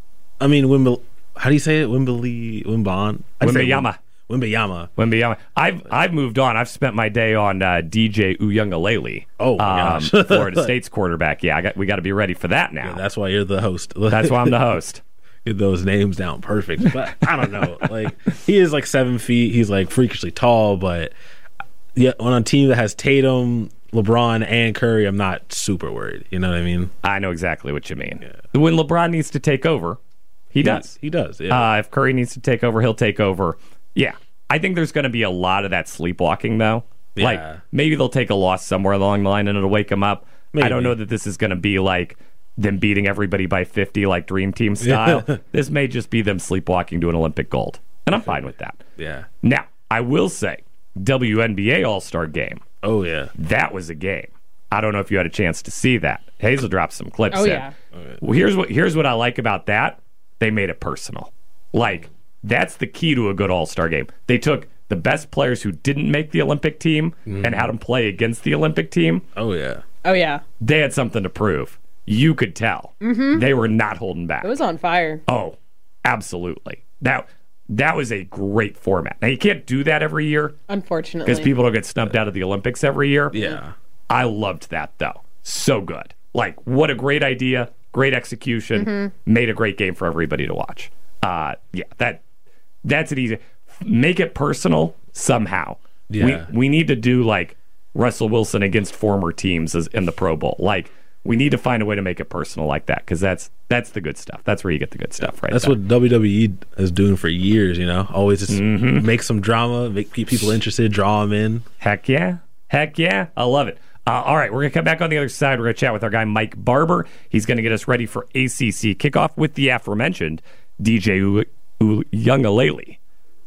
I mean Wimble. How do you say it? Wimbley Wimbon. Wimbayama. Wimbayama. Wimbayama. I've I've moved on. I've spent my day on uh, D J Uyunglele. Oh my um, gosh, Florida State's quarterback. Yeah, I got we got to be ready for that now. Yeah, that's why you're the host. That's why I'm the host. Get those names down perfect. But I don't know. Like he is like seven feet. He's like freakishly tall. But yeah, on a team that has Tatum, LeBron, and Curry, I'm not super worried. You know what I mean? I know exactly what you mean. Yeah. When LeBron needs to take over, he, he does. He does. Yeah. Uh, if Curry needs to take over, he'll take over. Yeah. I think there's going to be a lot of that sleepwalking, though. Yeah. Like, maybe they'll take a loss somewhere along the line and it'll wake them up. Maybe. I don't know that this is going to be like them beating everybody by fifty, like Dream Team style. Yeah. This may just be them sleepwalking to an Olympic gold. And I'm fine with that. Yeah. Now, I will say, W N B A All-Star Game. Oh, yeah. That was a game. I don't know if you had a chance to see that. Hazel dropped some clips oh, in. Yeah. Well, here's what here's what I like about that. They made it personal. Like, that's the key to a good All-Star game. They took the best players who didn't make the Olympic team mm. and had them play against the Olympic team. Oh, yeah. Oh, yeah. They had something to prove. You could tell. Mm-hmm. They were not holding back. It was on fire. Oh, absolutely. That, that was a great format. Now, you can't do that every year. Unfortunately. Because people don't get snubbed out of the Olympics every year. Yeah. I loved that, though. So good. Like, what a great idea. Great execution. Mm-hmm. Made a great game for everybody to watch. Uh, yeah, that that's an easy. Make it personal somehow. Yeah. We we need to do like Russell Wilson against former teams as, in the Pro Bowl. Like we need to find a way to make it personal like that because that's that's the good stuff. That's where you get the good stuff, right? That's there. what W W E is doing for years. You know, always just mm-hmm. make some drama, make keep people interested, draw them in. Heck yeah, heck yeah, I love it. Uh, all right, we're going to come back on the other side. We're going to chat with our guy Mike Barber. He's going to get us ready for A C C kickoff with the aforementioned D J Uyunglele.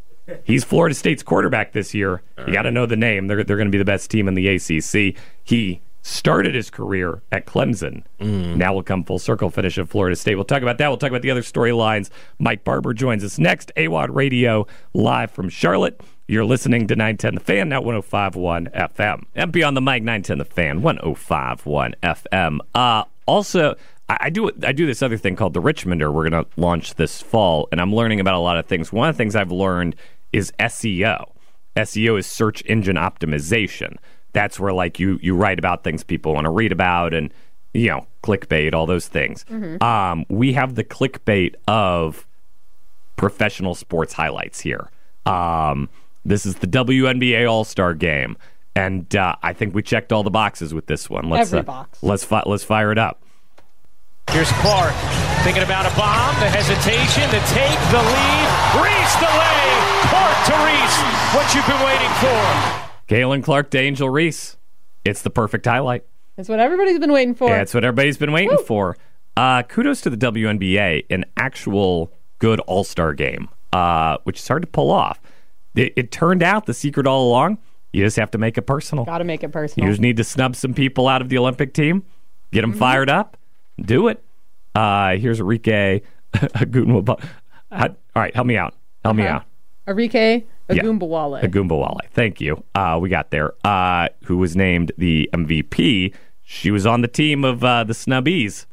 He's Florida State's quarterback this year. You got to know the name. They're they're going to be the best team in the A C C. He started his career at Clemson. Mm. Now we'll come full circle, finish at Florida State. We'll talk about that. We'll talk about the other storylines. Mike Barber joins us next. A W O D Radio, live from Charlotte. You're listening to nine ten The Fan, now one oh five point one F M. M P on the mic, nine ten The Fan, one oh five point one F M. Uh, also, I, I do I do this other thing called the Richmonder we're going to launch this fall, and I'm learning about a lot of things. One of the things I've learned is S E O. S E O is search engine optimization. That's where, like, you you write about things people want to read about and, you know, clickbait, all those things. Mm-hmm. Um, we have the clickbait of professional sports highlights here. Um, this is the W N B A All-Star Game, and uh, I think we checked all the boxes with this one. Let's, Every uh, box. Let's, fi- let's fire it up. Here's Clark thinking about a bomb, the hesitation, the take, the lead. Reese the lay. Clark to Reese. What you've been waiting for. Galen Clark to Angel Reese. It's the perfect highlight. It's what everybody's been waiting for. Yeah, it's what everybody's been waiting Woo. for. Uh, kudos to the W N B A, an actual good All-Star game, uh, which is hard to pull off. It, it turned out the secret all along, you just have to make it personal. Got to make it personal. You just need to snub some people out of the Olympic team, get them mm-hmm. fired up, do it. Uh, here's Enrique Agunbowale. All right, help me out. Help uh-huh. me out. Enrique Agunbowale. Yeah, Agunbowale. Thank you. Uh, we got there. Uh, who was named the M V P. She was on the team of uh, the Snubbies.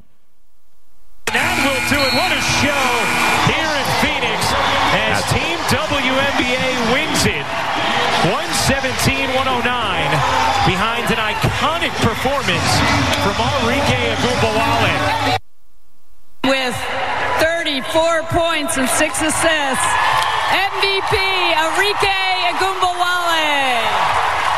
That will do it. What a show here in Phoenix as That's Team W N B A wins it. one seventeen one oh nine behind an iconic performance from Enrique Agunbowale. With thirty-four points and six assists, M V P Enrique Agunbowale.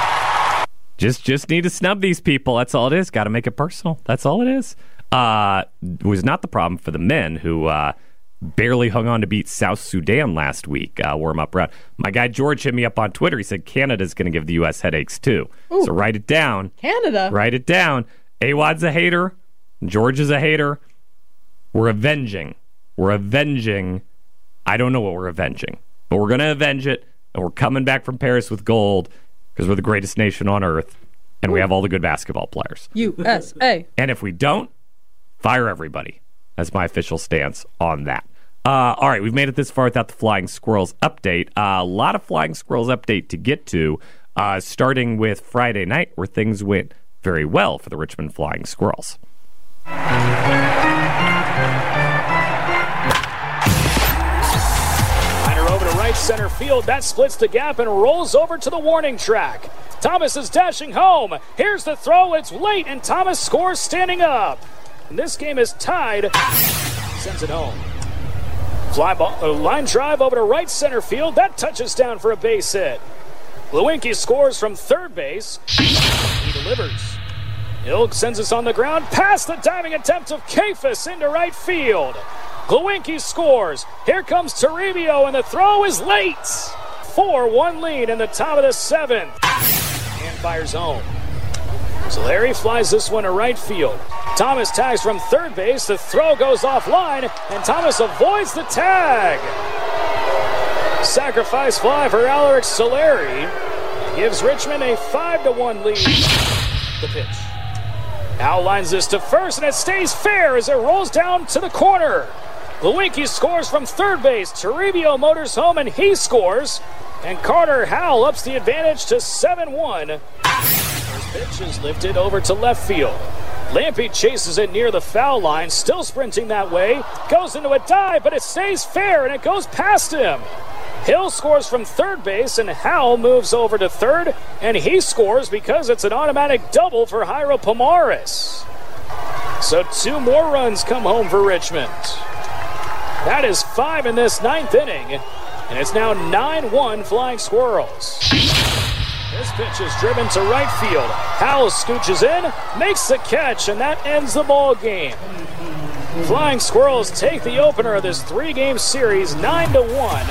Just just need to snub these people. That's all it is. Got to make it personal. That's all it is. Uh, was not the problem for the men who uh, barely hung on to beat South Sudan last week. Uh, warm up round. My guy George hit me up on Twitter. He said Canada's going to give the U S headaches too. Ooh. So write it down. Canada. Write it down. A W O D's a hater. George is a hater. We're avenging. We're avenging. I don't know what we're avenging, but we're going to avenge it, and we're coming back from Paris with gold because we're the greatest nation on earth, and we have all the good basketball players. U S A. And if we don't, fire everybody. That's my official stance on that. Uh, all right, we've made it this far without the Flying Squirrels update. Uh, a lot of Flying Squirrels update to get to, uh, starting with Friday night, where things went very well for the Richmond Flying Squirrels. Liner over to right center field. That splits the gap and rolls over to the warning track. Thomas is dashing home. Here's the throw. It's late, and Thomas scores standing up. And this game is tied. Sends it home. Fly ball, a line drive over to right center field. That touches down for a base hit. Glowinski scores from third base. He delivers. Hill sends us on the ground past the diving attempt of Kafis into right field. Glowinski scores. Here comes Toribio, and the throw is late. four one lead in the top of the seventh. And fires home. Solari flies this one to right field. Thomas tags from third base. The throw goes offline, and Thomas avoids the tag. Sacrifice fly for Alaric Solari gives Richmond a five to one lead. The pitch. Now lines this to first, and it stays fair as it rolls down to the corner. Glowinski scores from third base. Toribio motors home, and he scores. And Carter Howell ups the advantage to seven one. His pitch is lifted over to left field. Lampy chases it near the foul line, still sprinting that way. Goes into a dive, but it stays fair, and it goes past him. Hill scores from third base, and Howell moves over to third, and he scores because it's an automatic double for Jairo Pomares. So two more runs come home for Richmond. That is five in this ninth inning, and it's now nine one Flying Squirrels. This pitch is driven to right field. Howell scooches in, makes the catch, and that ends the ball game. Flying Squirrels take the opener of this three-game series nine to one.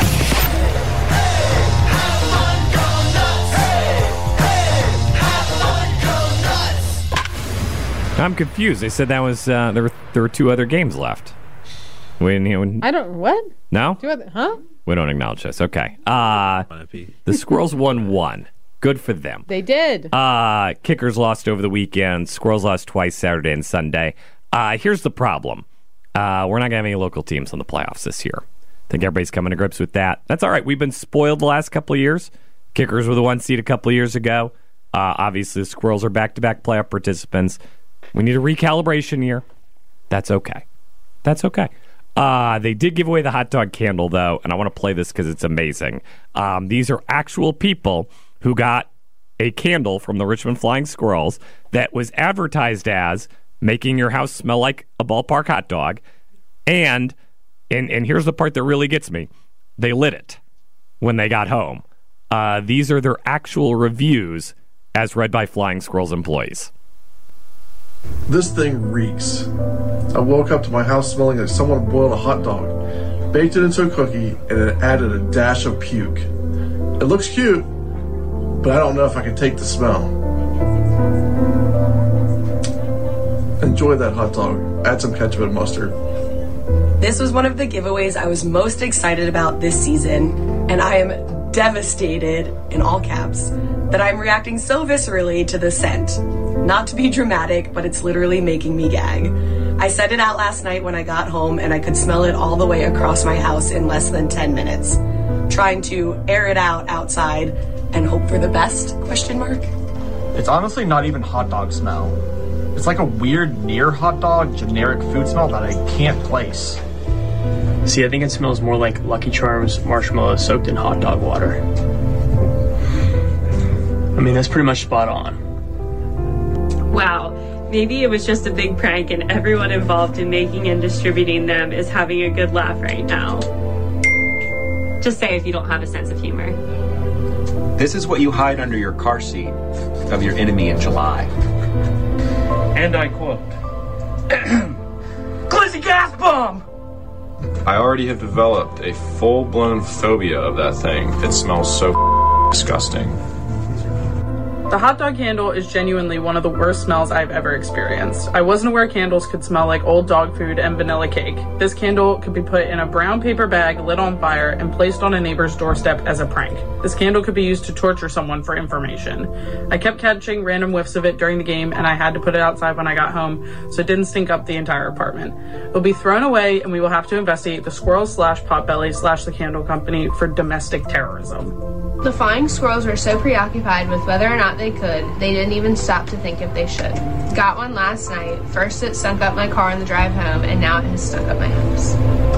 I'm confused. They said that was uh, there were there were two other games left. When, you know, when, I don't what? No? Two other, huh? We don't acknowledge this. Okay. Uh, the Squirrels won one. Good for them. They did. Uh, Kickers lost over the weekend. Squirrels lost twice, Saturday and Sunday. Uh, here's the problem. Uh, we're not going to have any local teams in the playoffs this year. I think everybody's coming to grips with that. That's all right. We've been spoiled the last couple of years. Kickers were the one seed a couple of years ago. Uh, obviously, the Squirrels are back-to-back playoff participants. We need a recalibration year. That's okay. That's okay. Uh, they did give away the hot dog candle, though, and I want to play this because it's amazing. Um, these are actual people who got a candle from the Richmond Flying Squirrels that was advertised as making your house smell like a ballpark hot dog. And, and, and here's the part that really gets me. They lit it when they got home. Uh, these are their actual reviews as read by Flying Squirrels employees. This thing reeks. I woke up to my house smelling like someone boiled a hot dog, baked it into a cookie, and it added a dash of puke. It looks cute, but I don't know if I can take the smell. Enjoy that hot dog. Add some ketchup and mustard. This was one of the giveaways I was most excited about this season, and I am devastated, in all caps, that I'm reacting so viscerally to the scent. Not to be dramatic, but it's literally making me gag. I said it out last night when I got home, and I could smell it all the way across my house in less than ten minutes. Trying to air it out outside and hope for the best, question mark? It's honestly not even hot dog smell. It's like a weird near hot dog generic food smell that I can't place. See, I think it smells more like Lucky Charms marshmallows soaked in hot dog water. I mean, that's pretty much spot on. Wow, maybe it was just a big prank and everyone involved in making and distributing them is having a good laugh right now. Just say if you don't have a sense of humor. This is what you hide under your car seat of your enemy in July. And I quote, Glizzy gas bomb! I already have developed a full-blown phobia of that thing. It smells so disgusting. The hot dog candle is genuinely one of the worst smells I've ever experienced. I wasn't aware candles could smell like old dog food and vanilla cake. This candle could be put in a brown paper bag, lit on fire, and placed on a neighbor's doorstep as a prank. This candle could be used to torture someone for information. I kept catching random whiffs of it during the game, and I had to put it outside when I got home, so it didn't stink up the entire apartment. It will be thrown away, and we will have to investigate the Squirrels slash Potbelly slash the Candle Company for domestic terrorism. The Flying Squirrels were so preoccupied with whether or not they could, they didn't even stop to think if they should. Got one last night. First it stunk up my car on the drive home, and now it has stunk up my house.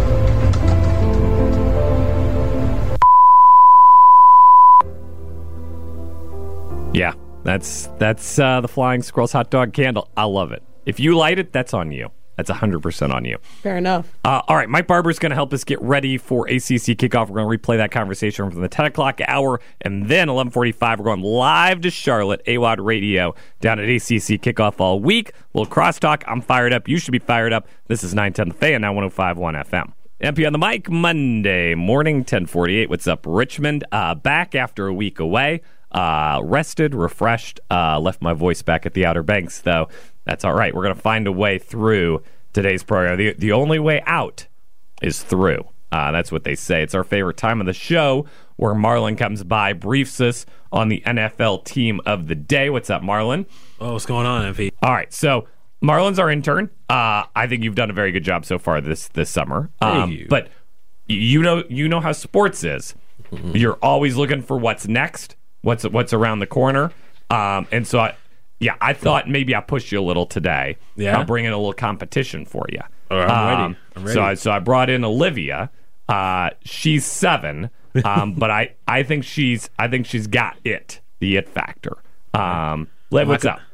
Yeah, that's that's uh, the Flying Squirrels hot dog candle. I love it. If you light it, that's on you. That's one hundred percent on you. Fair enough. Uh, all right, Mike Barber is going to help us get ready for A C C kickoff. We're going to replay that conversation from the ten o'clock hour, and then eleven forty-five, we're going live to Charlotte, A W O D Radio, down at A C C kickoff all week. A little crosstalk. I'm fired up. You should be fired up. This is nine ten The Fan, now one oh five point one F M. M P on the mic, Monday morning, ten forty-eight. What's up, Richmond? Uh, back after a week away. Uh, rested, refreshed, uh, left my voice back at the Outer Banks, though. That's all right. We're going to find a way through today's program. The, the only way out is through. Uh, that's what they say. It's our favorite time of the show where Marlon comes by, briefs us on the N F L team of the day. What's up, Marlon? Oh, what's going on, M P? All right, so Marlon's our intern. Uh, I think you've done a very good job so far this this summer. Um, Thank you. But you know, you know how sports is. Mm-hmm. You're always looking for what's next, what's what's around the corner, um, and so I. Yeah, I thought maybe I pushed you a little today. Yeah? I'll bring in a little competition for you. All right, I'm um, ready. I'm ready. So I, so I brought in Olivia. Uh, she's seven, um, but I, I think she's I think she's got it, the it factor. Um, Liv, what's up?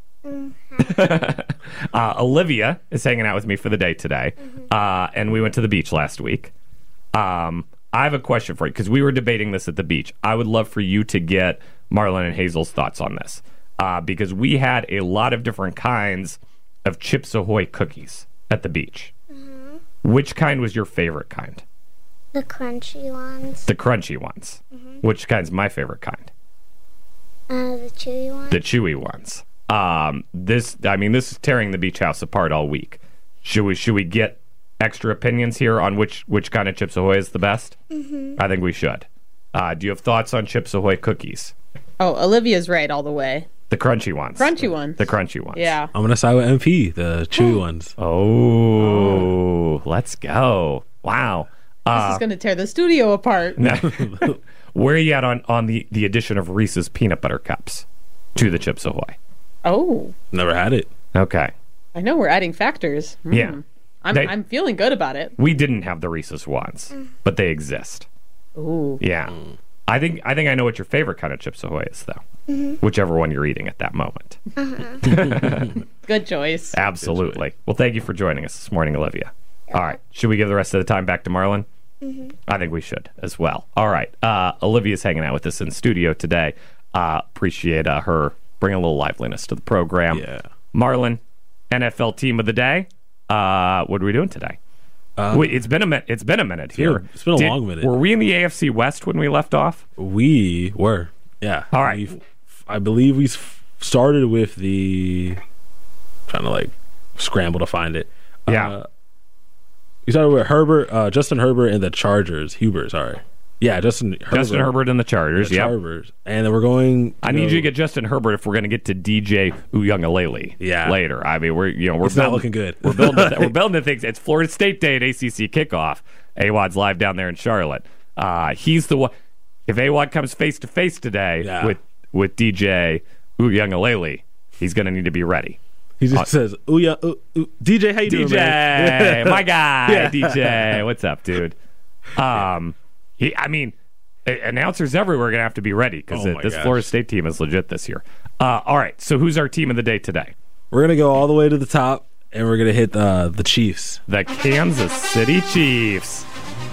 uh, Olivia is hanging out with me for the day today, uh, and we went to the beach last week. Um, I have a question for you because we were debating this at the beach. I would love for you to get Marlon and Hazel's thoughts on this. Uh, because we had a lot of different kinds of Chips Ahoy cookies at the beach. Mm-hmm. Which kind was your favorite kind? The crunchy ones. The crunchy ones. Mm-hmm. Which kind's my favorite kind? Uh, the chewy ones. The chewy ones. Um, this, I mean, this is tearing the beach house apart all week. Should we? Should we get extra opinions here on which which kind of Chips Ahoy is the best? Mm-hmm. I think we should. Uh, do you have thoughts on Chips Ahoy cookies? Oh, Olivia's right all the way. The crunchy ones. Crunchy ones. The crunchy ones. Yeah. I'm gonna side with M P, the chewy ones. Oh, let's go! Wow. This Uh, is going to tear the studio apart. where are you at on, on the, the addition of Reese's peanut butter cups to the Chips Ahoy? Oh, Never had it. Okay. I know we're adding factors. Mm. Yeah. I'm, They- I'm feeling good about it. We didn't have the Reese's ones, but they exist. Ooh. Yeah. I think I think I know what your favorite kind of Chips Ahoy is, though. Mhm. Whichever one you're eating at that moment. Good choice. Absolutely. Well, thank you for joining us this morning, Olivia. All right. Should we give the rest of the time back to Marlon? Mhm. I think we should as well. All right. Uh, Olivia's hanging out with us in studio today. Uh, appreciate uh, her bringing a little liveliness to the program. Yeah. Marlon, N F L team of the day. Uh, what are we doing today? Uh, Wait, it's been a minute. It's been a minute been here. a- it's been a Did- long minute. Were we in the A F C West when we left off? We were. Yeah. All right. We, I believe we s- started with the trying to like scramble to find it. Yeah. Uh, we started with Herbert, uh, Justin Herbert, and the Chargers. Huber, sorry. Yeah, Justin Herbert. Justin Herbert and the Chargers. The Yeah. Chargers. And then we're going. I need you to get Justin Herbert if we're going to get to D J Uyunglele Yeah. later. I mean, we're you know we're It's not building, looking good. We're building to th- we're building to things. It's Florida State Day at A C C kickoff. A W O D's live down there in Charlotte. Uh, he's the one. If A W O D comes face to face today Yeah. with with D J Uyunglele, he's going to need to be ready. He just Uh, says, "Ooh yeah, ooh, ooh. D J, how you D J, doing, man?" my guy, Yeah. D J, what's up, dude? Um, he, I mean, a- announcers everywhere are gonna have to be ready because Oh my this gosh. Florida State team is legit this year. Uh, all right, so who's our team of the day today? We're gonna go all the way to the top, and we're gonna hit uh, the Chiefs. The Kansas City Chiefs.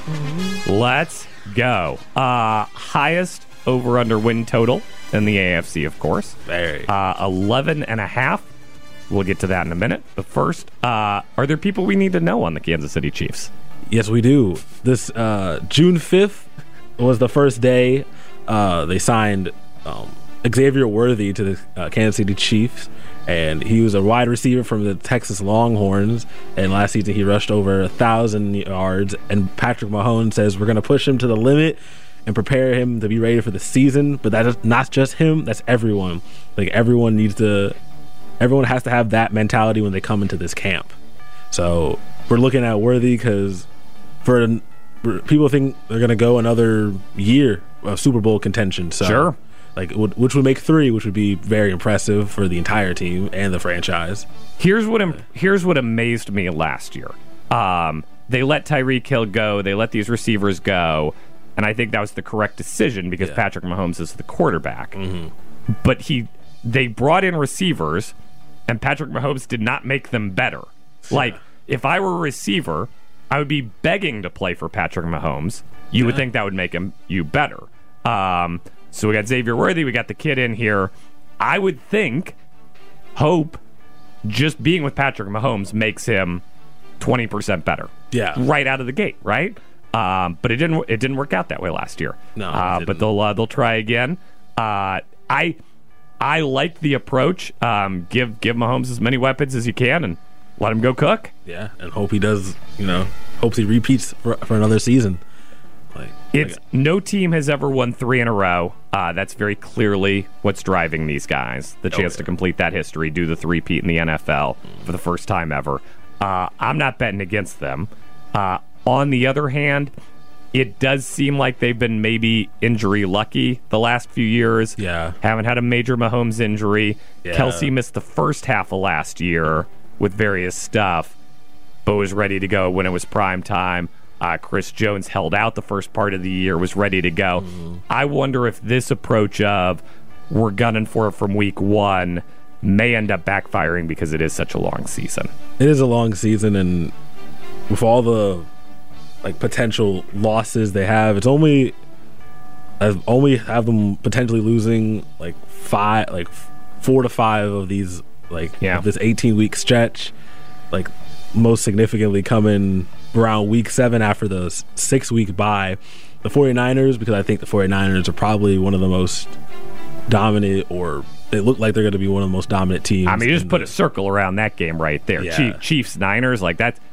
Let's go. Uh, highest over under win total in the A F C, of course. Very. Uh, eleven and a half. We'll get to that in a minute. But first, uh, are there people we need to know on the Kansas City Chiefs? Yes, we do. This uh, June fifth was the first day uh, they signed um, Xavier Worthy to the uh, Kansas City Chiefs, and he was a wide receiver from the Texas Longhorns. And last season, he rushed over a thousand yards. And Patrick Mahomes says we're going to push him to the limit and prepare him to be ready for the season. But that's not just him; that's everyone. Like everyone needs to. Everyone has to have that mentality when they come into this camp. So we're looking at Worthy because for, for people think they're going to go another year of Super Bowl contention. So, Sure. like would- which would make three, which would be very impressive for the entire team and the franchise. Here's what am- here's what amazed me last year. Um, they let Tyreek Hill go. They let these receivers go, and I think that was the correct decision because Patrick Mahomes is the quarterback. But he they brought in receivers, and Patrick Mahomes did not make them better. Like if I were a receiver, I would be begging to play for Patrick Mahomes. You would think that would make him you better. Um, so we got Xavier Worthy. We got the kid in here. I would think, hope, just being with Patrick Mahomes makes him twenty percent better. Yeah. right out of the gate, right? Um, but it didn't. It didn't work out that way last year. No, it uh, but didn't. they'll uh, they'll try again. Uh, I I like the approach. Um, give give Mahomes as many weapons as you can and let him go cook. Yeah, and hope he does. You know, hopes he repeats for, for another season. Like It's no team has ever won three in a row. Uh, that's very clearly what's driving these guys. The chance to complete that history, do the three-peat in the N F L for the first time ever. Uh, I'm not betting against them. Uh, on the other hand, it does seem like they've been maybe injury lucky the last few years. Yeah. Haven't had a major Mahomes injury. Yeah. Kelsey missed the first half of last year with various stuff, but was ready to go when it was prime time. Uh, Chris Jones held out the first part of the year, was ready to go. Mm-hmm. I wonder if this approach of we're gunning for it from week one may end up backfiring because it is such a long season. It is a long season, and with all the like potential losses they have, it's only I've only have them potentially losing like five, like four to five of these, like Yeah. of this eighteen week stretch. Like most significantly coming around week seven after the s- six week bye. The 49ers, because I think the 49ers are probably one of the most dominant, or they look like they're going to be one of the most dominant teams. I mean, you just in put the- a circle around that game right there. Yeah. Chief, Chiefs, Niners, like that.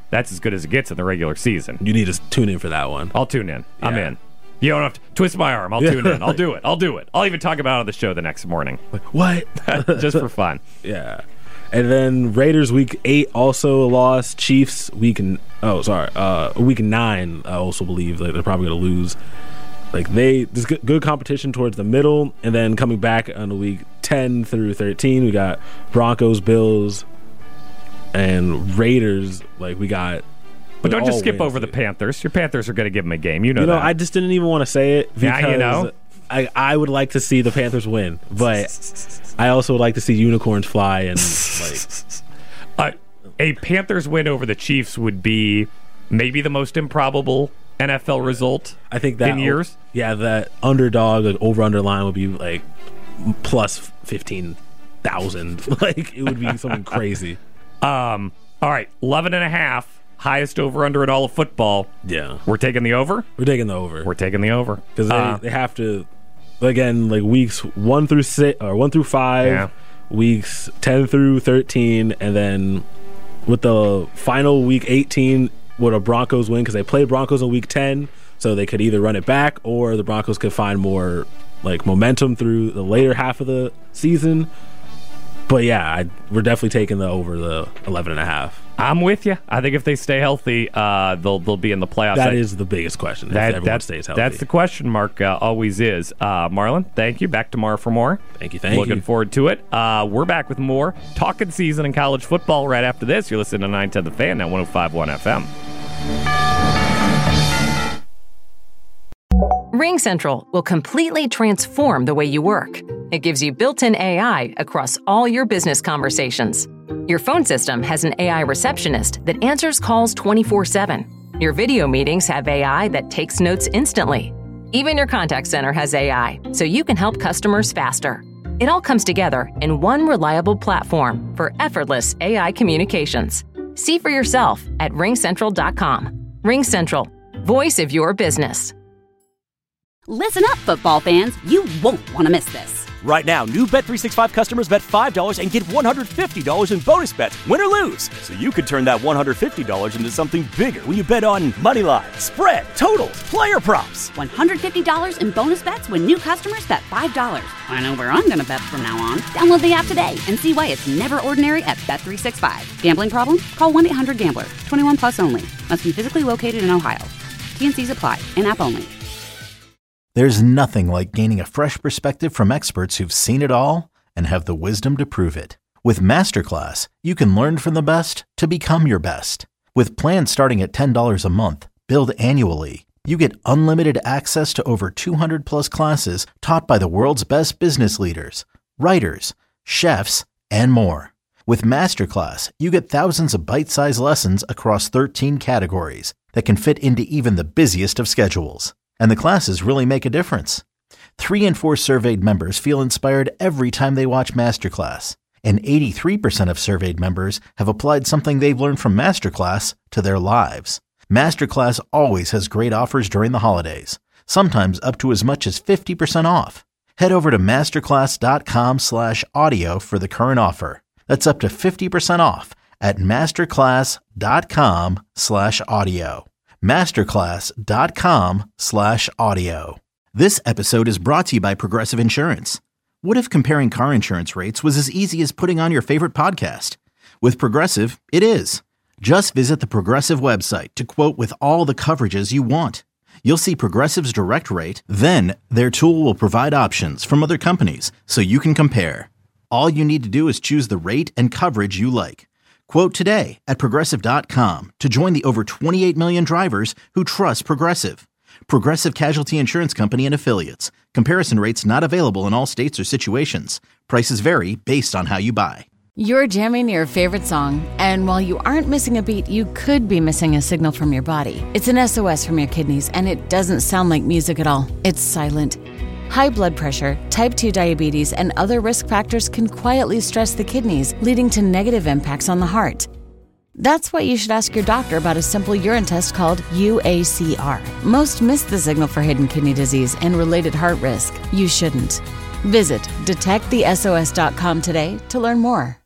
that's as good as it gets in the regular season. You need to tune in for that one. I'll tune in. Yeah. I'm in. You don't have to twist my arm. I'll Yeah. tune in. I'll do it. I'll do it. I'll even talk about it on the show the next morning. Like, what? Just for fun. Yeah. And then Raiders week eight also lost. Chiefs week n- oh sorry uh week nine I also believe like they're probably gonna lose. Like they there's good, good competition towards the middle, and then coming back on the week ten through thirteen we got Broncos, Bills, and Raiders. Like we got. But don't all just skip wins, over the dude. Panthers. Your Panthers are going to give them a game. You know You know that. I just didn't even want to say it because Yeah, you know. I I would like to see the Panthers win, but I also would like to see unicorns fly and like. Uh, a Panthers win over the Chiefs would be maybe the most improbable N F L result I think that in years. Yeah, that underdog like over under line would be like plus fifteen thousand. Like it would be something crazy. Um. All right, eleven and a half, highest over under in all of football. Yeah, we're taking the over. We're taking the over. We're taking the over because they, Uh, they have to again like weeks one through six or one through five, Yeah. weeks ten through thirteen, and then with the final week eighteen, would a Broncos win because they played Broncos in week ten, so they could either run it back or the Broncos could find more like momentum through the later half of the season. But yeah, I, we're definitely taking the over the eleven and a half. I'm with you. I think if they stay healthy, uh, they'll they'll be in the playoffs. That I- is the biggest question. That, if everyone that's, stays healthy. that's the question mark. Uh, always is. Uh, Marlon, thank you. Back tomorrow for more. Thank you. Thank Looking you. forward to it. Uh, we're back with more talking season in college football right after this. You're listening to nine ten The Fan at one oh five point one F M. RingCentral will completely transform the way you work. It gives you built-in A I across all your business conversations. Your phone system has an A I receptionist that answers calls twenty-four seven. Your video meetings have A I that takes notes instantly. Even your contact center has A I, so you can help customers faster. It all comes together in one reliable platform for effortless A I communications. See for yourself at ring central dot com. RingCentral, voice of your business. Listen up, football fans. You won't want to miss this. Right now, new Bet three sixty-five customers bet five dollars and get one hundred fifty dollars in bonus bets, win or lose. So you could turn that one hundred fifty dollars into something bigger when you bet on money line, spread, totals, player props. one hundred fifty dollars in bonus bets when new customers bet five dollars. I know where I'm going to bet from now on. Download the app today and see why it's never ordinary at Bet three sixty-five. Gambling problem? Call one eight hundred gambler. twenty-one plus only. Must be physically located in Ohio. T and C's apply. In-app only. There's nothing like gaining a fresh perspective from experts who've seen it all and have the wisdom to prove it. With Masterclass, you can learn from the best to become your best. With plans starting at ten dollars a month, billed annually, you get unlimited access to over two hundred plus classes taught by the world's best business leaders, writers, chefs, and more. With Masterclass, you get thousands of bite-sized lessons across thirteen categories that can fit into even the busiest of schedules. And the classes really make a difference. Three in four surveyed members feel inspired every time they watch Masterclass. And eighty-three percent of surveyed members have applied something they've learned from Masterclass to their lives. Masterclass always has great offers during the holidays, sometimes up to as much as fifty percent off. Head over to masterclass.com slash audio for the current offer. That's up to fifty percent off at masterclass.com slash audio. Masterclass.com slash audio. This episode is brought to you by Progressive Insurance. What if comparing car insurance rates was as easy as putting on your favorite podcast? With Progressive, it is. Just visit the Progressive website to quote with all the coverages you want. You'll see Progressive's direct rate, then their tool will provide options from other companies so you can compare. All you need to do is choose the rate and coverage you like. Quote today at Progressive dot com to join the over twenty-eight million drivers who trust Progressive. Progressive Casualty Insurance Company and Affiliates. Comparison rates not available in all states or situations. Prices vary based on how you buy. You're jamming your favorite song, and while you aren't missing a beat, you could be missing a signal from your body. It's an S O S from your kidneys, and it doesn't sound like music at all. It's silent. High blood pressure, type two diabetes, and other risk factors can quietly stress the kidneys, leading to negative impacts on the heart. That's why you should ask your doctor about a simple urine test called U A C R. Most miss the signal for hidden kidney disease and related heart risk. You shouldn't. Visit detect the S O S dot com today to learn more.